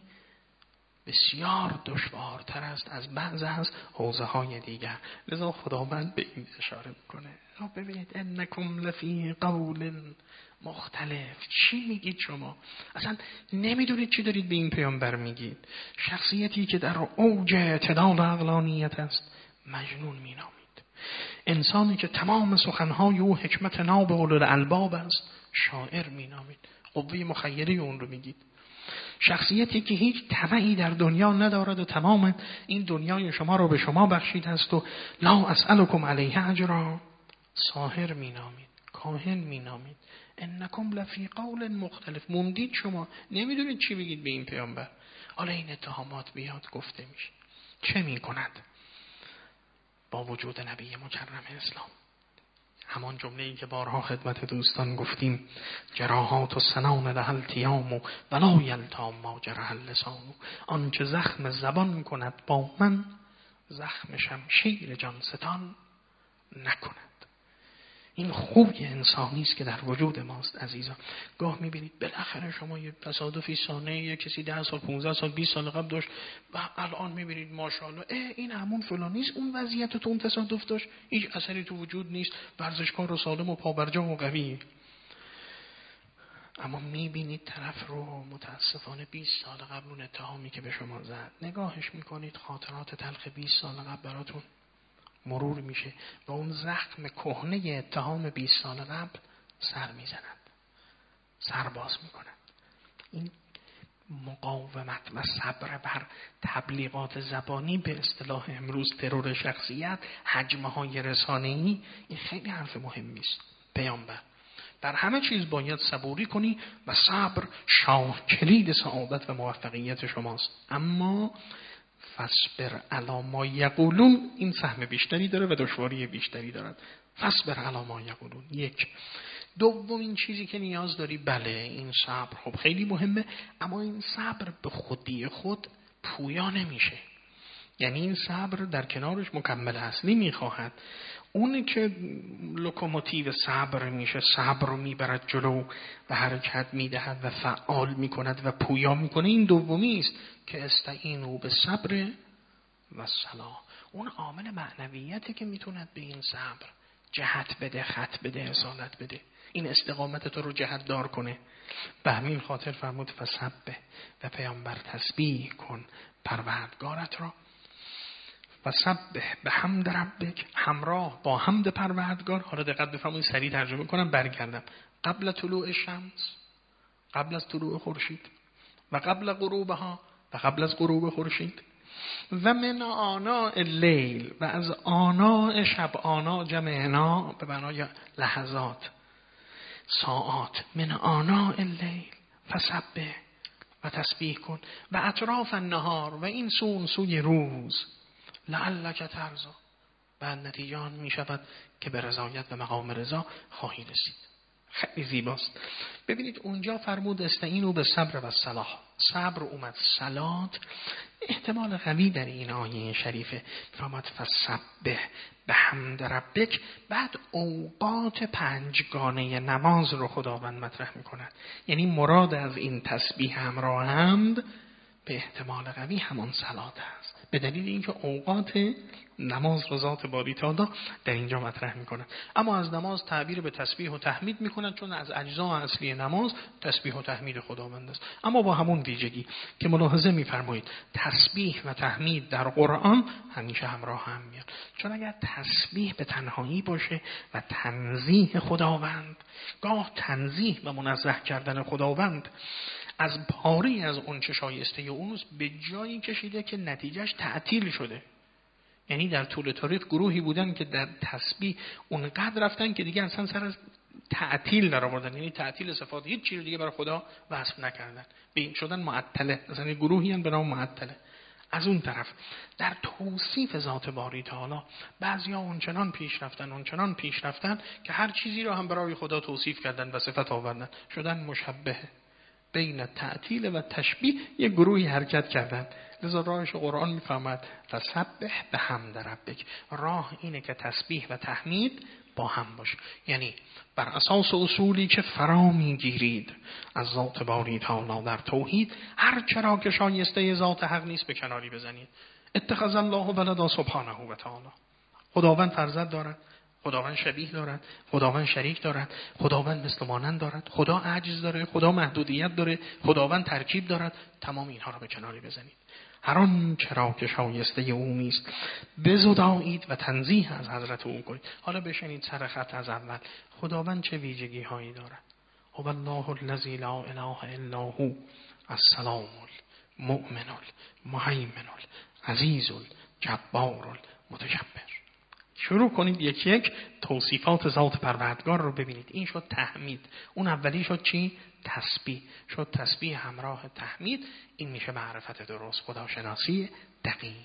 بسیار دشوارتر است از بعض از حوزه‌های دیگر. لذا خداوند به این اشاره میکنه. ببینید انکم لفی قول مختلف. چی میگید شما؟ اصلا نمیدونید چی دارید به این پیامبر میگید. شخصیتی که در اوج اعتدال و عقلانیت است مجنون مینامید. انسانی که تمام سخنهای او حکمت ناب اولوالالباب است شاعر مینامید. قوه مخیله اون رو میگید. شخصیتی که هیچ طمعی در دنیا ندارد و تمام این دنیای شما رو به شما بخشیده است و لا اسألکم علیه اجرا، ساحر مینامید، کاهن مینامید. انکم لفی قول مختلف. موندید شما، نمیدونید چی بگید به این پیامبر. حالا این اتهامات بیاد گفته میشه. چه میکند با وجود نبی مکرم اسلام؟ همان جمله‌ای که بارها خدمت دوستان گفتیم: جراحات و سنان ده التیام و ولا یلتام ما جرح اللسان. آنچه زخم زبان کند با من، زخم شمشیر جانستان نکند. این خوبی انسانی است که در وجود ماست عزیزان. گاه میبینید بالاخره شما یه تصادفی سانه یه کسی ده سال پونزده سال بیست سال قبل داشت و الان میبینید ماشاءالله این همون فلان نیست، اون وضعیت تو اون تصادف داشت، هیچ اثری تو وجود نیست، ورزشکار و سالم و پابرجا و قوی. اما میبینید طرف رو متاسفانه بیست سال قبل اون اتهامی که به شما زد، نگاهش میکنید خاطرات تلخ بیست سال قبل براتون مرور میشه و اون زخم کهنه اتهام بیست سال قبل سر میزند، سر باز میکند. این مقاومت و صبر بر تبلیغات زبانی، به اصطلاح امروز ترور شخصیت، حجمه های رسانه‌ای، این خیلی حرف مهمی است. پیامبر در همه چیز باید صبوری کنی و صبر شاه کلید سعادت و موفقیت شماست. اما فصبر علی ما یقولون این سهم بیشتری داره و دشواری بیشتری دارد. فصبر علی ما یقولون. یک. دومین چیزی که نیاز داری، بله این صبر خب خیلی مهمه، اما این صبر به خودی خود پویا نمیشه. یعنی این صبر در کنارش مکمل اصلی میخواهد. اونی که لوکوموتیو صبر میشه، صبر رو میبرد جلو و حرکت میدهد و فعال میکند و پویا میکنه، این دومی است که استعینوا بالصبر والصلاة. اون عامل معنویته که میتوند به این صبر جهت بده، خط بده، اصالت بده، این استقامت تو رو جهت دار کنه. به همین خاطر فرمود فسبح، و پیامبر تسبیح کن پروردگارت را. و سبح به حمد ربک، همراه با حمد پروردگار. حالا دقت بفرمایید، سریع ترجمه کنم برگردم. قبل طلوع شمس، قبل از طلوع خورشید، و قبل غروبها، و قبل از غروب خورشید، و من آناء اللیل، و از آناء شب. آناء جمع انا به معنای لحظات، ساعات. من آناء اللیل فسبح، و تسبیح کن. و اطراف النهار، و این سو اون سوی روز. لعلک ترضی، بعد نتیجه آن می شود که به رضایت و مقام رضا خواهی رسید. خیلی زیباست. ببینید اونجا فرمود استعینوا بالصبر والصلاة. صبر اومد، صلات احتمال قوی در این آیه شریفه. فرمود فسبح به حمد ربک. بعد اوقات پنجگانه نماز رو خداوند مطرح میکند. یعنی مراد از این تسبیح همراه حمد به احتمال قوی همان صلات است، به دلیل اینکه اوقات نماز رو ذات باری تعالی در اینجا مطرح میکنه. اما از نماز تعبیر به تسبیح و تحمید میکنن، چون از اجزا اصلی نماز تسبیح و تحمید خداوند است. اما با همون ویژگی که ملاحظه میفرمایید تسبیح و تحمید در قرآن همیشه همراه هم میاد. چون اگر تسبیح به تنهایی باشه و تنزیه خداوند، گاه تنزیه و منزه کردن خداوند از پاری از اون چه شایسته اونست، به جایی کشیده که نتیجهش تعطیل شده. یعنی در طول تاریخ گروهی بودن که در تسبیح اونقدر رفتن که دیگه اصلا سر از تعطیل در آوردن، یعنی تعطیل صفات، هیچ چیز دیگه برای خدا وصف نکردن، به این شدن معطله. مثلا گروهی هم به نام معطله. از اون طرف در توصیف ذات باری تعالی بعضیا اونچنان پیش رفتن اونچنان پیش رفتن که هر چیزی رو هم برای خدا توصیف کردن و صفت آوردن، شدن مشبه بین تعطیل و تشبیه. یک گروهی حرکت کردن. لذا راهش قرآن میفهمد فسبح به حمد ربک. راه اینه که تسبیح و تحمید با هم باشه، یعنی بر اساس اصولی که فرا میگیرید از ذات باری تعالی در توحید، هر چرا که شایسته ذات حق نیست به کناری بزنید. اتخذ الله ولدا سبحانه و تعالی. خداوند فرزند دارد، خداوند شبیه دارد، خداوند شریک دارد، خداوند مثل مانند دارد، خدا عجز داره، خدا محدودیت داره، خداوند ترکیب دارد. تمام اینها را به کناری بزنید. هر آن چرا که شایسته او نیست بزدایید و تنزیه از حضرت او کنید. حالا بشنید سر خط از اول خداوند چه ویژگی هایی دارد. هو الله الذی لا اله الا هو السلام المؤمن المهیمن العزیز الجبار المتکبر. شروع کنید یک یک توصیفات ذات پروردگار رو ببینید. این شد تحمید. اون اولی شد چی؟ تسبیح. شد تسبیح همراه تحمید. این میشه معرفت درست، خداشناسی دقیق.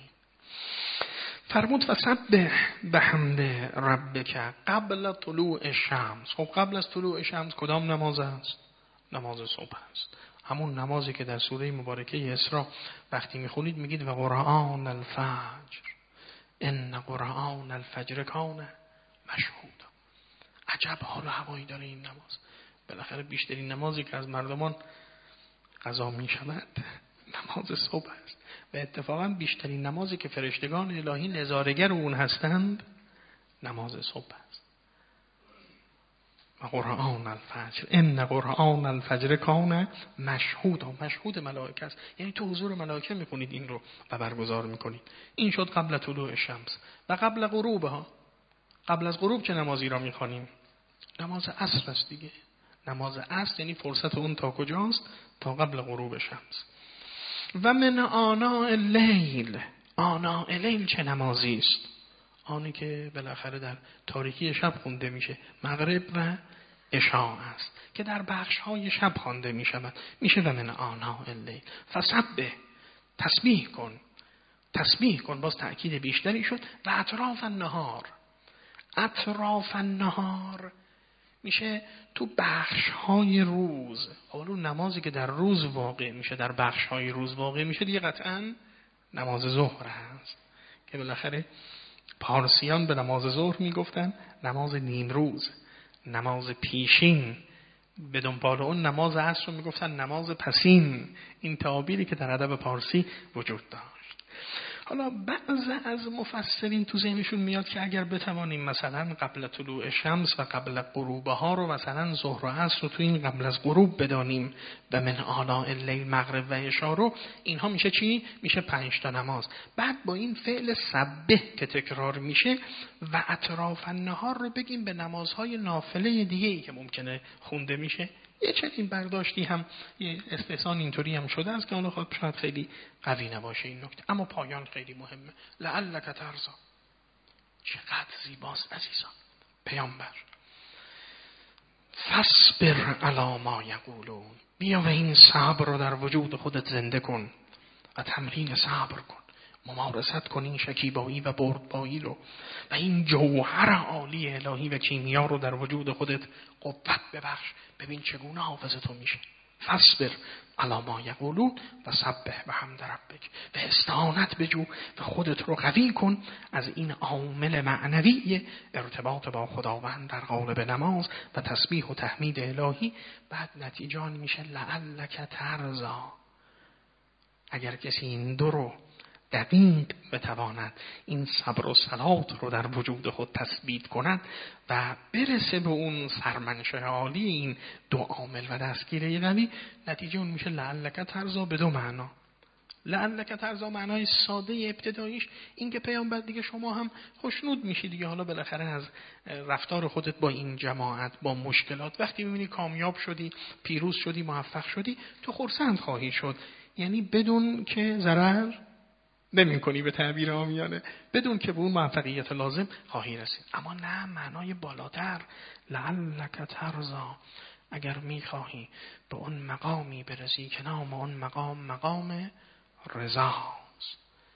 فرمود فسبح بحمد ربک قبل طلوع الشمس. خب قبل از طلوع شمس کدام نماز است؟ نماز صبح است. همون نمازی که در سوره مبارکه اسراء وقتی میخونید میگید و قرآن الفجر ان قرآن الفجر کان مشهودا. عجب حال و هوایی داره این نماز. بالاخره بیشترین نمازی که از مردمان قضا می شود نماز صبح است. و اتفاقا بیشترین نمازی که فرشتگان الهی نظارگر اون هستند نماز صبح است. و قرآن الفجر ان قرآن الفجر کان مشهودا. مشهود ملائکه است، یعنی تو حضور ملائکه میخونید این رو و برگزار میکنید. این شد قبل طلوع شمس. و قبل غروبها، قبل از غروب چه نمازی را میخوانیم؟ نماز عصر است دیگه. نماز عصر یعنی فرصت اون تا کجاست؟ تا قبل غروب شمس. و من آناء اللیل، آناء اللیل چه نمازی است؟ آنی که بالاخره در تاریکی شب خونده میشه، مغرب و عشاء است که در بخش های شب خوانده میشود. میشه و من آناء اللیل فسبح، تسبیح کن، تسبیح کن، باز تأکید بیشتری شد. و اطراف النهار، اطراف النهار میشه تو بخش های روز. اون نمازی که در روز واقع میشه، در بخش های روز واقع میشه، دیگه قطعا نماز ظهر هست که بالاخره پارسیان به نماز ظهر میگفتن نماز نیم روز، نماز پیشین. به دنبال اون نماز عصر رو میگفتن نماز پسین. این تعابیری که در ادب پارسی وجود داشت. حالا بعض از مفسرین تو ذهنشون میاد که اگر بتوانیم مثلا قبل طلوع شمس و قبل غروبها رو مثلا ظهر و عصر رو تو این قبل از غروب بدانیم و من آناء اللیل مغرب و عشاء رو، اینها میشه چی؟ میشه پنج تا نماز. بعد با این فعل سبح که تکرار میشه و اطراف النهار رو بگیم به نمازهای نافله دیگه ای که ممکنه خونده میشه. یه چنین برداشتی هم، یه استحسان اینطوری هم شده است که اون خود شاید خیلی قوی نباشه این نکته، اما پایان خیلی مهمه. لعلک ترضی، چقدر زیباست عزیزان. پیامبر فاصبر علی ما یقولون، بیا و این صبر رو در وجود خودت زنده کن و تمرین صبر کن، ممارست کن این شکیبایی و بردبایی رو و این جوهر عالی الهی و کیمیا رو در وجود خودت قوت ببخش. ببین چگونه حافظ تو میشه. فاصبر علی ما یقولون و سبح بحمد ربک، و استعانت بجو و خودت رو قوی کن از این عامل معنوی ارتباط با خداوند در قالب نماز و تسبیح و تحمید الهی. بعد نتیجه میشه لعلک ترضی. اگر کسی این دو رو دقیق بتواند، این صبر و صلات رو در وجود خود تثبیت کند و برسه به اون سرمنشه عالی این دو عامل و دستگیره قوی، نتیجه اون میشه لعلک ترضی به دو معنا. لعلک ترضی معنای ساده ابتداییش این که پیامبر دیگه شما هم خوشنود میشی دیگه، حالا بالاخره از رفتار خودت با این جماعت، با مشکلات، وقتی میبینی کامیاب شدی، پیروز شدی، موفق شدی، تو خرسند خواهی شد. یعنی بدون که ضرر نمی کنی، به تعبیر عامیانه، بدون که به اون موفقیت لازم خواهی رسید. اما نه، معنای بالاتر لعلک ترضی، اگر میخواهی به اون مقامی برسی که نام اون مقام مقام رضاست.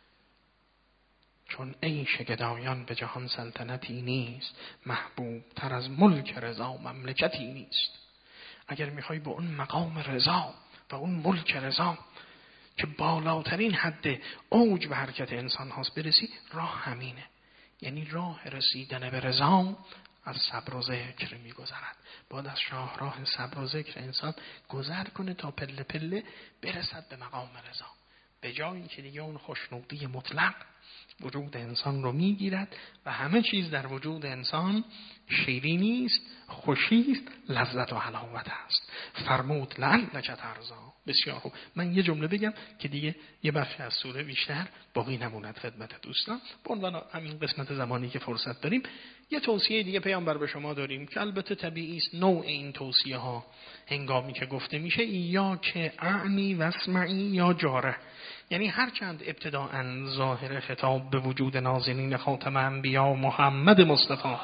چون عیش گدایان به جهان سلطنتی نیست، محبوب تر از ملک رضا مملکتی نیست. اگر میخوای به اون مقام رضا و اون ملک رضا که بالاترین حد اوج به حرکت انسان هاست برسی، راه همینه. یعنی راه رسیدن به رضا از صبر و ذکر میگذرد. باید از شاهراه صبر و ذکر انسان گذر کنه تا پله پله برسد به مقام رضا، به جایی که دیگه اون خوشنودی مطلق وجود انسان رو میگیرد و همه چیز در وجود انسان شیرینی است، خوشی است، لذت و حلاوت است. فرمود لعلک ترضی. بسیار خوب، من یه جمله بگم که دیگه یه بخش از سوره بیشتر باقی نموند خدمت دوستان. به عنوان همین قسمت زمانی که فرصت داریم، یه توصیه دیگه پیامبر به شما داریم که البته طبیعی است نوع این توصیه ها هنگامی که گفته میشه یا که اعنی و اسمعی یا جاره، یعنی هرچند ابتداءً ظاهر خطاب به وجود نازنین خاتم انبیا محمد مصطفی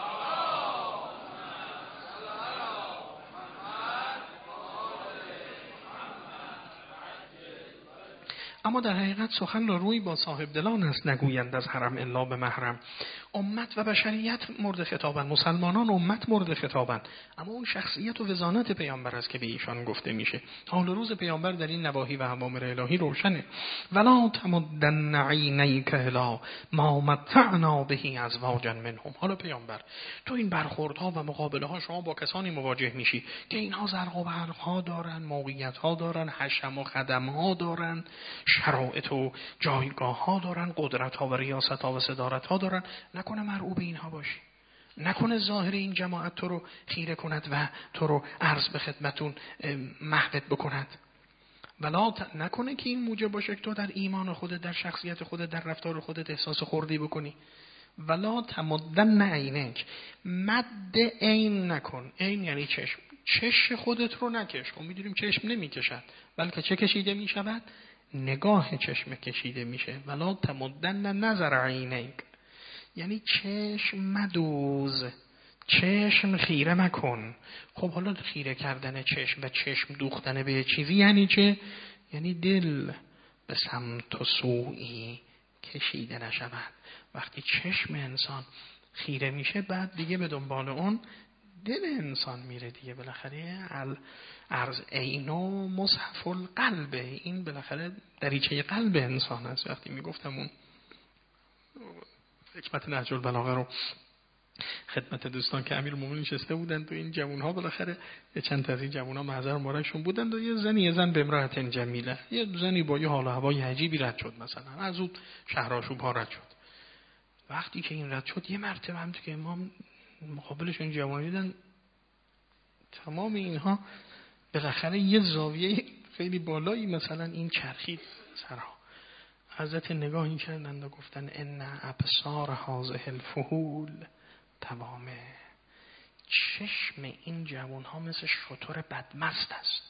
اما در حقیقت سخن را روی با صاحب دلان است، نگویند از حرم الا به محرم. امت و بشریت مورد خطابند، مسلمانان امت مورد خطابند، اما اون شخصیت و وزانت پیامبر است که به ایشان گفته میشه. حال روز پیامبر در این نواحی و اوامر الهی روشنه. ولا تمدن عینیک الی ما متعنا به ازواجا منهم. حالا پیامبر تو این برخوردها و مقابله ها شما با کسانی مواجه میشی که اینها زرق و برق ها دارن، موقعیت ها دارن، حشم و خدم ها دارن، شرایط و جایگاه ها دارن، قدرت ها و ریاست ها و صدارت ها دارن. نکنه مرعوب اینها باشی، نکنه ظاهر این جماعت تو رو خیره کند و تو رو عرض به خدمتون محوت بکند. ولا ت... نکنه که این موجب باشه که تو در ایمان خودت، در شخصیت خودت، در رفتار خودت احساس خردی بکنی. ولا تمدن عینک، مد عین نکن. عین یعنی چشم. چش خودت رو نکش. خب میدونیم چشم نمیکشد، بلکه چه کشیده میشود؟ نگاه چشم کشیده میشه. ولا تمدن نظر عینیک، یعنی چشم مدوز، چشم خیره مکن. خب حالا خیره کردن چشم و چشم دوختن به چیزی یعنی چه؟ یعنی دل به سمت و سوئی کشیده نشود. وقتی چشم انسان خیره میشه، بعد دیگه به دنبال اون دل انسان میره دیگه. بالاخره عرض عینو مصحف القلب، این بالاخره دریچه قلب انسان است. وقتی میگفتم اون حکمت نهج البلاغه رو خدمت دوستان که امیرالمومنین نشسته بودند و این جوان‌ها بالاخره چند تا از این جوان‌ها محضر مبارکشون بودند و یه زنی یه زن به امرأت جمیله، یه زنی با یه حال و هوای عجیبی رد شد، مثلا از اون شهرآشوب ها رد شد. وقتی که این رد شد یه مرتبه هم که امام مقابلشون جوانی دیدن، تمام اینها بالاخره یه زاویه خیلی بالایی مثلا این چرخید سرها. حضرت نگاهی کردند و گفتن ان ابصار هذه الفحول تمامه. چشم این جوان ها مثل شتر بدمست است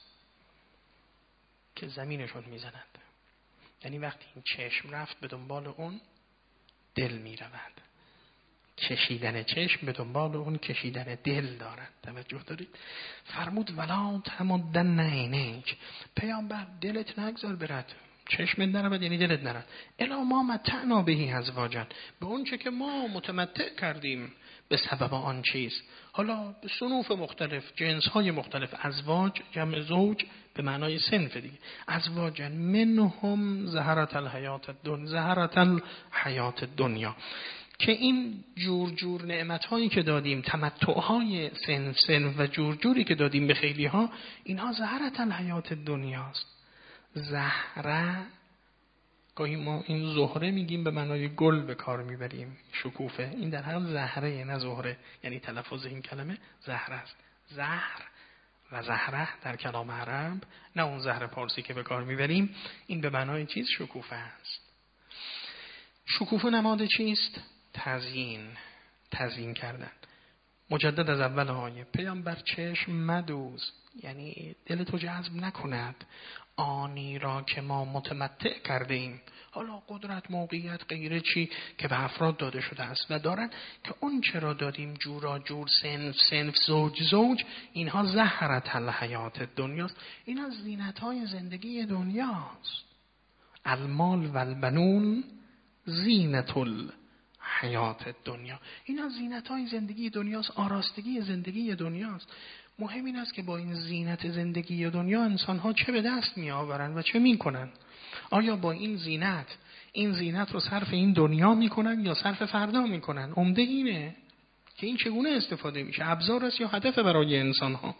که زمینشون میزنند. یعنی وقتی این چشم رفت به دنبال اون دل میرود. کشیدن چشم به دنبال اون کشیدن دل دارد. توجه دارید؟ فرمود ولا تمدن عینیک، پیامبر دلت نگذار برد، چشمت نرود یعنی دلت نرد. الا ما متعنا بهی ازواجا، به اون چه که ما متمتع کردیم به سبب آن چیز. حالا به صنوف مختلف، جنس های مختلف. ازواج جمع زوج به معنای صنف دیگه. ازواجا منهم زهرة الحیات الدنیا، زهرة الحیات الدنیا، که این جور جور نعمت هایی که دادیم، تمتع های صنف صنف و جور جوری که دادیم به خیلی ها، اینها زهرة الحیات الدنیاست. زهره، گاهی ما این زهره میگیم به معنای گل به کار میبریم، شکوفه. این در حقیقت زهره نه زهره، یعنی تلفظ این کلمه زهره است. زهر و زهره در کلام عرب، نه اون زهر پارسی که به کار میبریم، این به معنای چیز شکوفه است. شکوفه نماد چیست؟ تزیین، تزیین کردن. مجدد از اول آیه، پیامبر چشم مدوز، یعنی دل تو جذب نکند آنی را که ما متمتع کرده ایم. حالا قدرت، موقعیت، غیره چی که به افراد داده شده است و دارن که اون چرا دادیم جورا جور، صنف صنف، زوج زوج، اینها زهرة الحیات دنیاست. اینها زینت های زندگی دنیاست. المال و البنون زینت الحیات دنیا، اینا زینت های زندگی دنیاست، آراستگی زندگی دنیاست. مهم این است که با این زینت زندگی دنیا انسان ها چه به دست می آورن و چه می کنن. آیا با این زینت این زینت رو صرف این دنیا می کنن یا صرف فردا می کنن؟ عمده اینه که این چگونه استفاده میشه، ابزار است یا هدف برای انسان ها.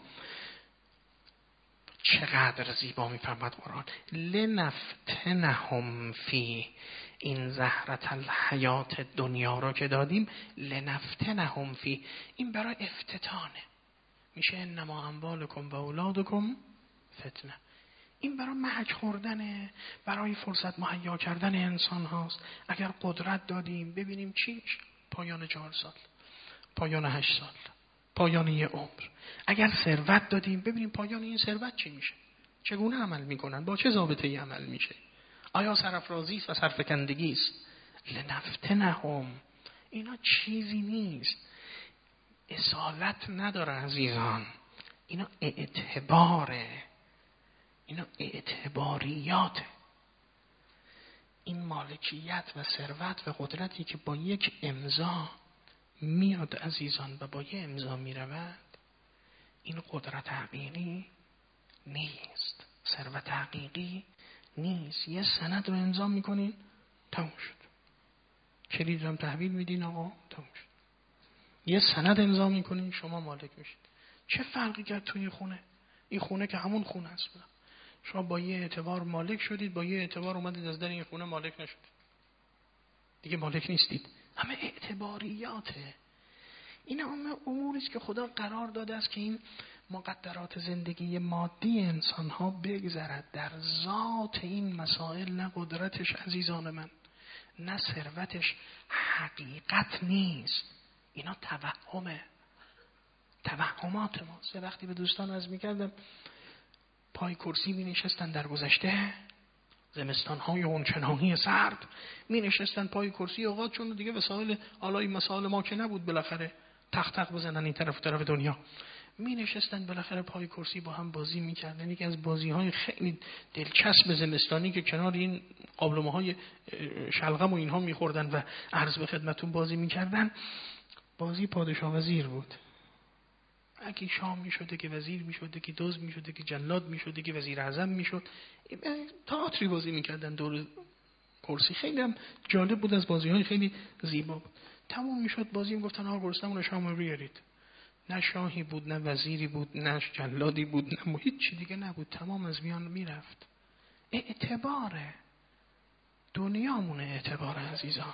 چقدر زیبا میفرماد قرآن، لنفتنهم فی، این زهرة الحیات دنیا رو که دادیم، لنفتنهم فی، این برای افتتانه. میشه انما اموالکم و اولادکم فتنه، این برای محک خوردنه، برای فرصت مهیا کردن انسان هاست. اگر قدرت دادیم ببینیم چی، پایان چهار سال، پایان هشت سال، پایان یه عمر. اگر ثروت دادیم ببینیم پایان این ثروت چی میشه، چگونه عمل میکنن، با چه ضابطه‌ای عمل میشه، آیا سرافرازی است و سرفکندگی است. لنفتنهم، اینا چیزی نیست، اصالت نداره عزیزان، اینا اعتباره، اینا اعتباریاته. این مالکیت و ثروت و قدرتی که با یک امضا میاد عزیزان و با یه امضا میرود، این قدرت حقیقی نیست، ثروت حقیقی نیست. یه سند رو امضا میکنین تموم شد، کلید رو تحویل میدین آقا تموم شد. یه سند امضا میکنین شما مالک میشید. چه فرقی کرد توی خونه؟ این خونه که همون خونه است، شما با یه اعتبار مالک شدید، با یه اعتبار اومدید از در این خونه مالک نشدید، دیگه مالک نیستید. همه اعتباریاته. این همه اموری است که خدا قرار داده است که این مقدرات زندگی مادی انسان ها بگذرد. در ذات این مسائل نه قدرتش عزیزان من، نه ثروتش حقیقت نیست، اینا توهمه. توهمات ماست. وقتی به دوستان عرض میکردم پای کرسی می نشستن در گذشته، زمستان‌های اونچنانی سرد می نشستن پای کرسی، اوقات چون دیگه وسایل آلای مسائل ما که نبود بالاخره تخت تخت بزنن این طرف طرف دنیا، می نشستن بالاخره پای کرسی با هم بازی می کردن. یکی از بازی‌های خیلی دلچسب زمستانی که کنار این قابلمه‌های شلغم و اینها می خوردن و عرض به خدمتون بازی می کردن، بازی پادشاه وزیر بود. اگه شام می شده که وزیر می شده، که دزد می شده، که جلاد می شده، که وزیر اعظم می شد. تئاتری بازی می کردن دور کرسی. خیلی هم جالب بود، از بازی های خیلی زیبا بود. تموم می شد بازی، می گفتن آقا گرسنمون شام رو بیارید. نه شاهی بود، نه وزیری بود، نه جلادی بود، نه هیچ چی دیگه نبود، تمام از میان می رفت. اعتباره دنیامونه، اعتبار عزیزان.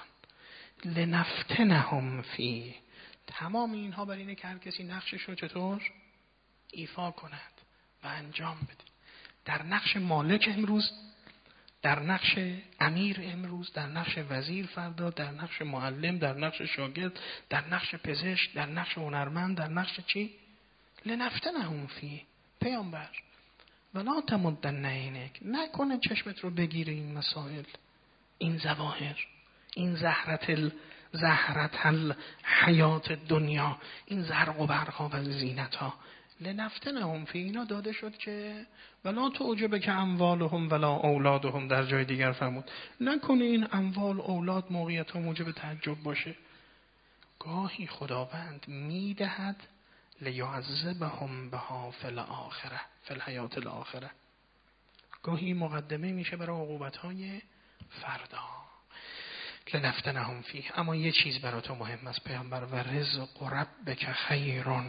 لنفتنهم فی. تمام اینها بر اینه که هر کسی نقشش رو چطور ایفا کند و انجام بده. در نقش مالک امروز، در نقش امیر امروز، در نقش وزیر فردا، در نقش معلم، در نقش شاگرد، در نقش پزشک، در نقش هنرمند، در نقش چی؟ لنفتنهم فی. پیامبر ولا تمدن عینک، نکنه چشمت رو بگیره این مسائل، این ظواهر، این زهرت ال زهرت الحیات دنیا، این زرق و برقا و زینت ها. لنفتنهم فی، اینا داده شد که ولا تعجبک که اموالهم ولا اولادهم. در جای دیگر فرمود نکنه این اموال اولاد موقعیت ها موجب تعجب باشه. گاهی خداوند میدهد لیعذبهم بها فی الاخره، فی الحیات الاخره. گاهی مقدمه میشه برای عقوبت های فردا. لنفتنهم فیه. اما یه چیز برای تو مهم است پیامبر، و رزق ربک خیر و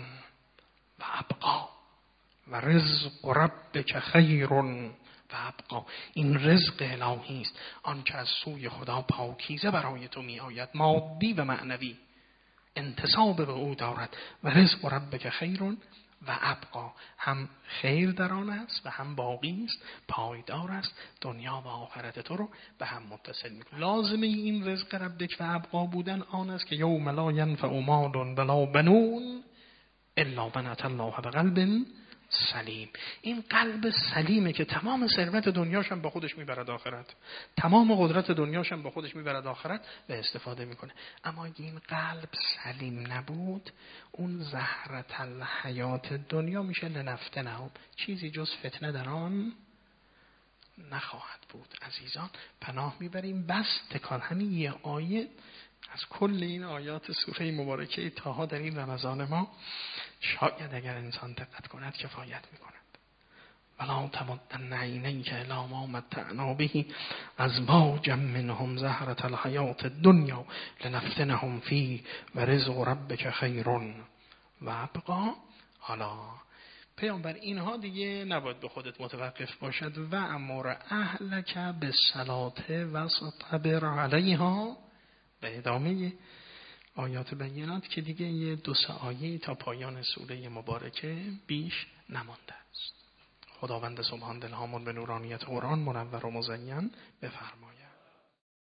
ابقا. و رزق ربک خیر و ابقا. این رزق الهی است، آنچه از سوی خدا پاکیزه برای تو می آید، مادی و معنوی، انتساب به او دارد. و رزق ربک خیر و ابقا، هم خیر در آن است و هم باقی است، پایدار است، دنیا و آخرت تو رو به هم متصل می‌کند. لازمه این رزق ربک و ابقا بودن آن است که یوم لا ینفع مال ولا بنون الا من اتى الله بقلب سلیم. این قلب سلیمه که تمام ثروت دنیاش هم با خودش میبرد آخرت، تمام قدرت دنیاش هم با خودش میبرد آخرت و استفاده میکنه. اما اگه این قلب سلیم نبود، اون زهرت الحیات دنیا میشه لنفتنهم، چیزی جز فتنه در آن نخواهد بود. عزیزان پناه میبریم بس تکان همین یه آیه از کل این آیات سوره مبارکه طه در این رمضان ما، شاید اگر انسان دقت کند کفایت میکند. ولا تمدن عینیک الی ما متعنا به ازواجا منهم زهرة الحیات الدنیا لنفتنهم فیه و رزق ربک خیر و ابقا. حالا پیامبر اینها دیگه نباید به خودت متوقف باشد. و امر اهلک بالصلاة واصطبر علیها، به ادامه آیات بینات که دیگه یه دو سه آیه تا پایان سوره مبارکه بیش نمانده است. خداوند سبحان دلهامون به نورانیت قرآن منور و مزین بفرماید.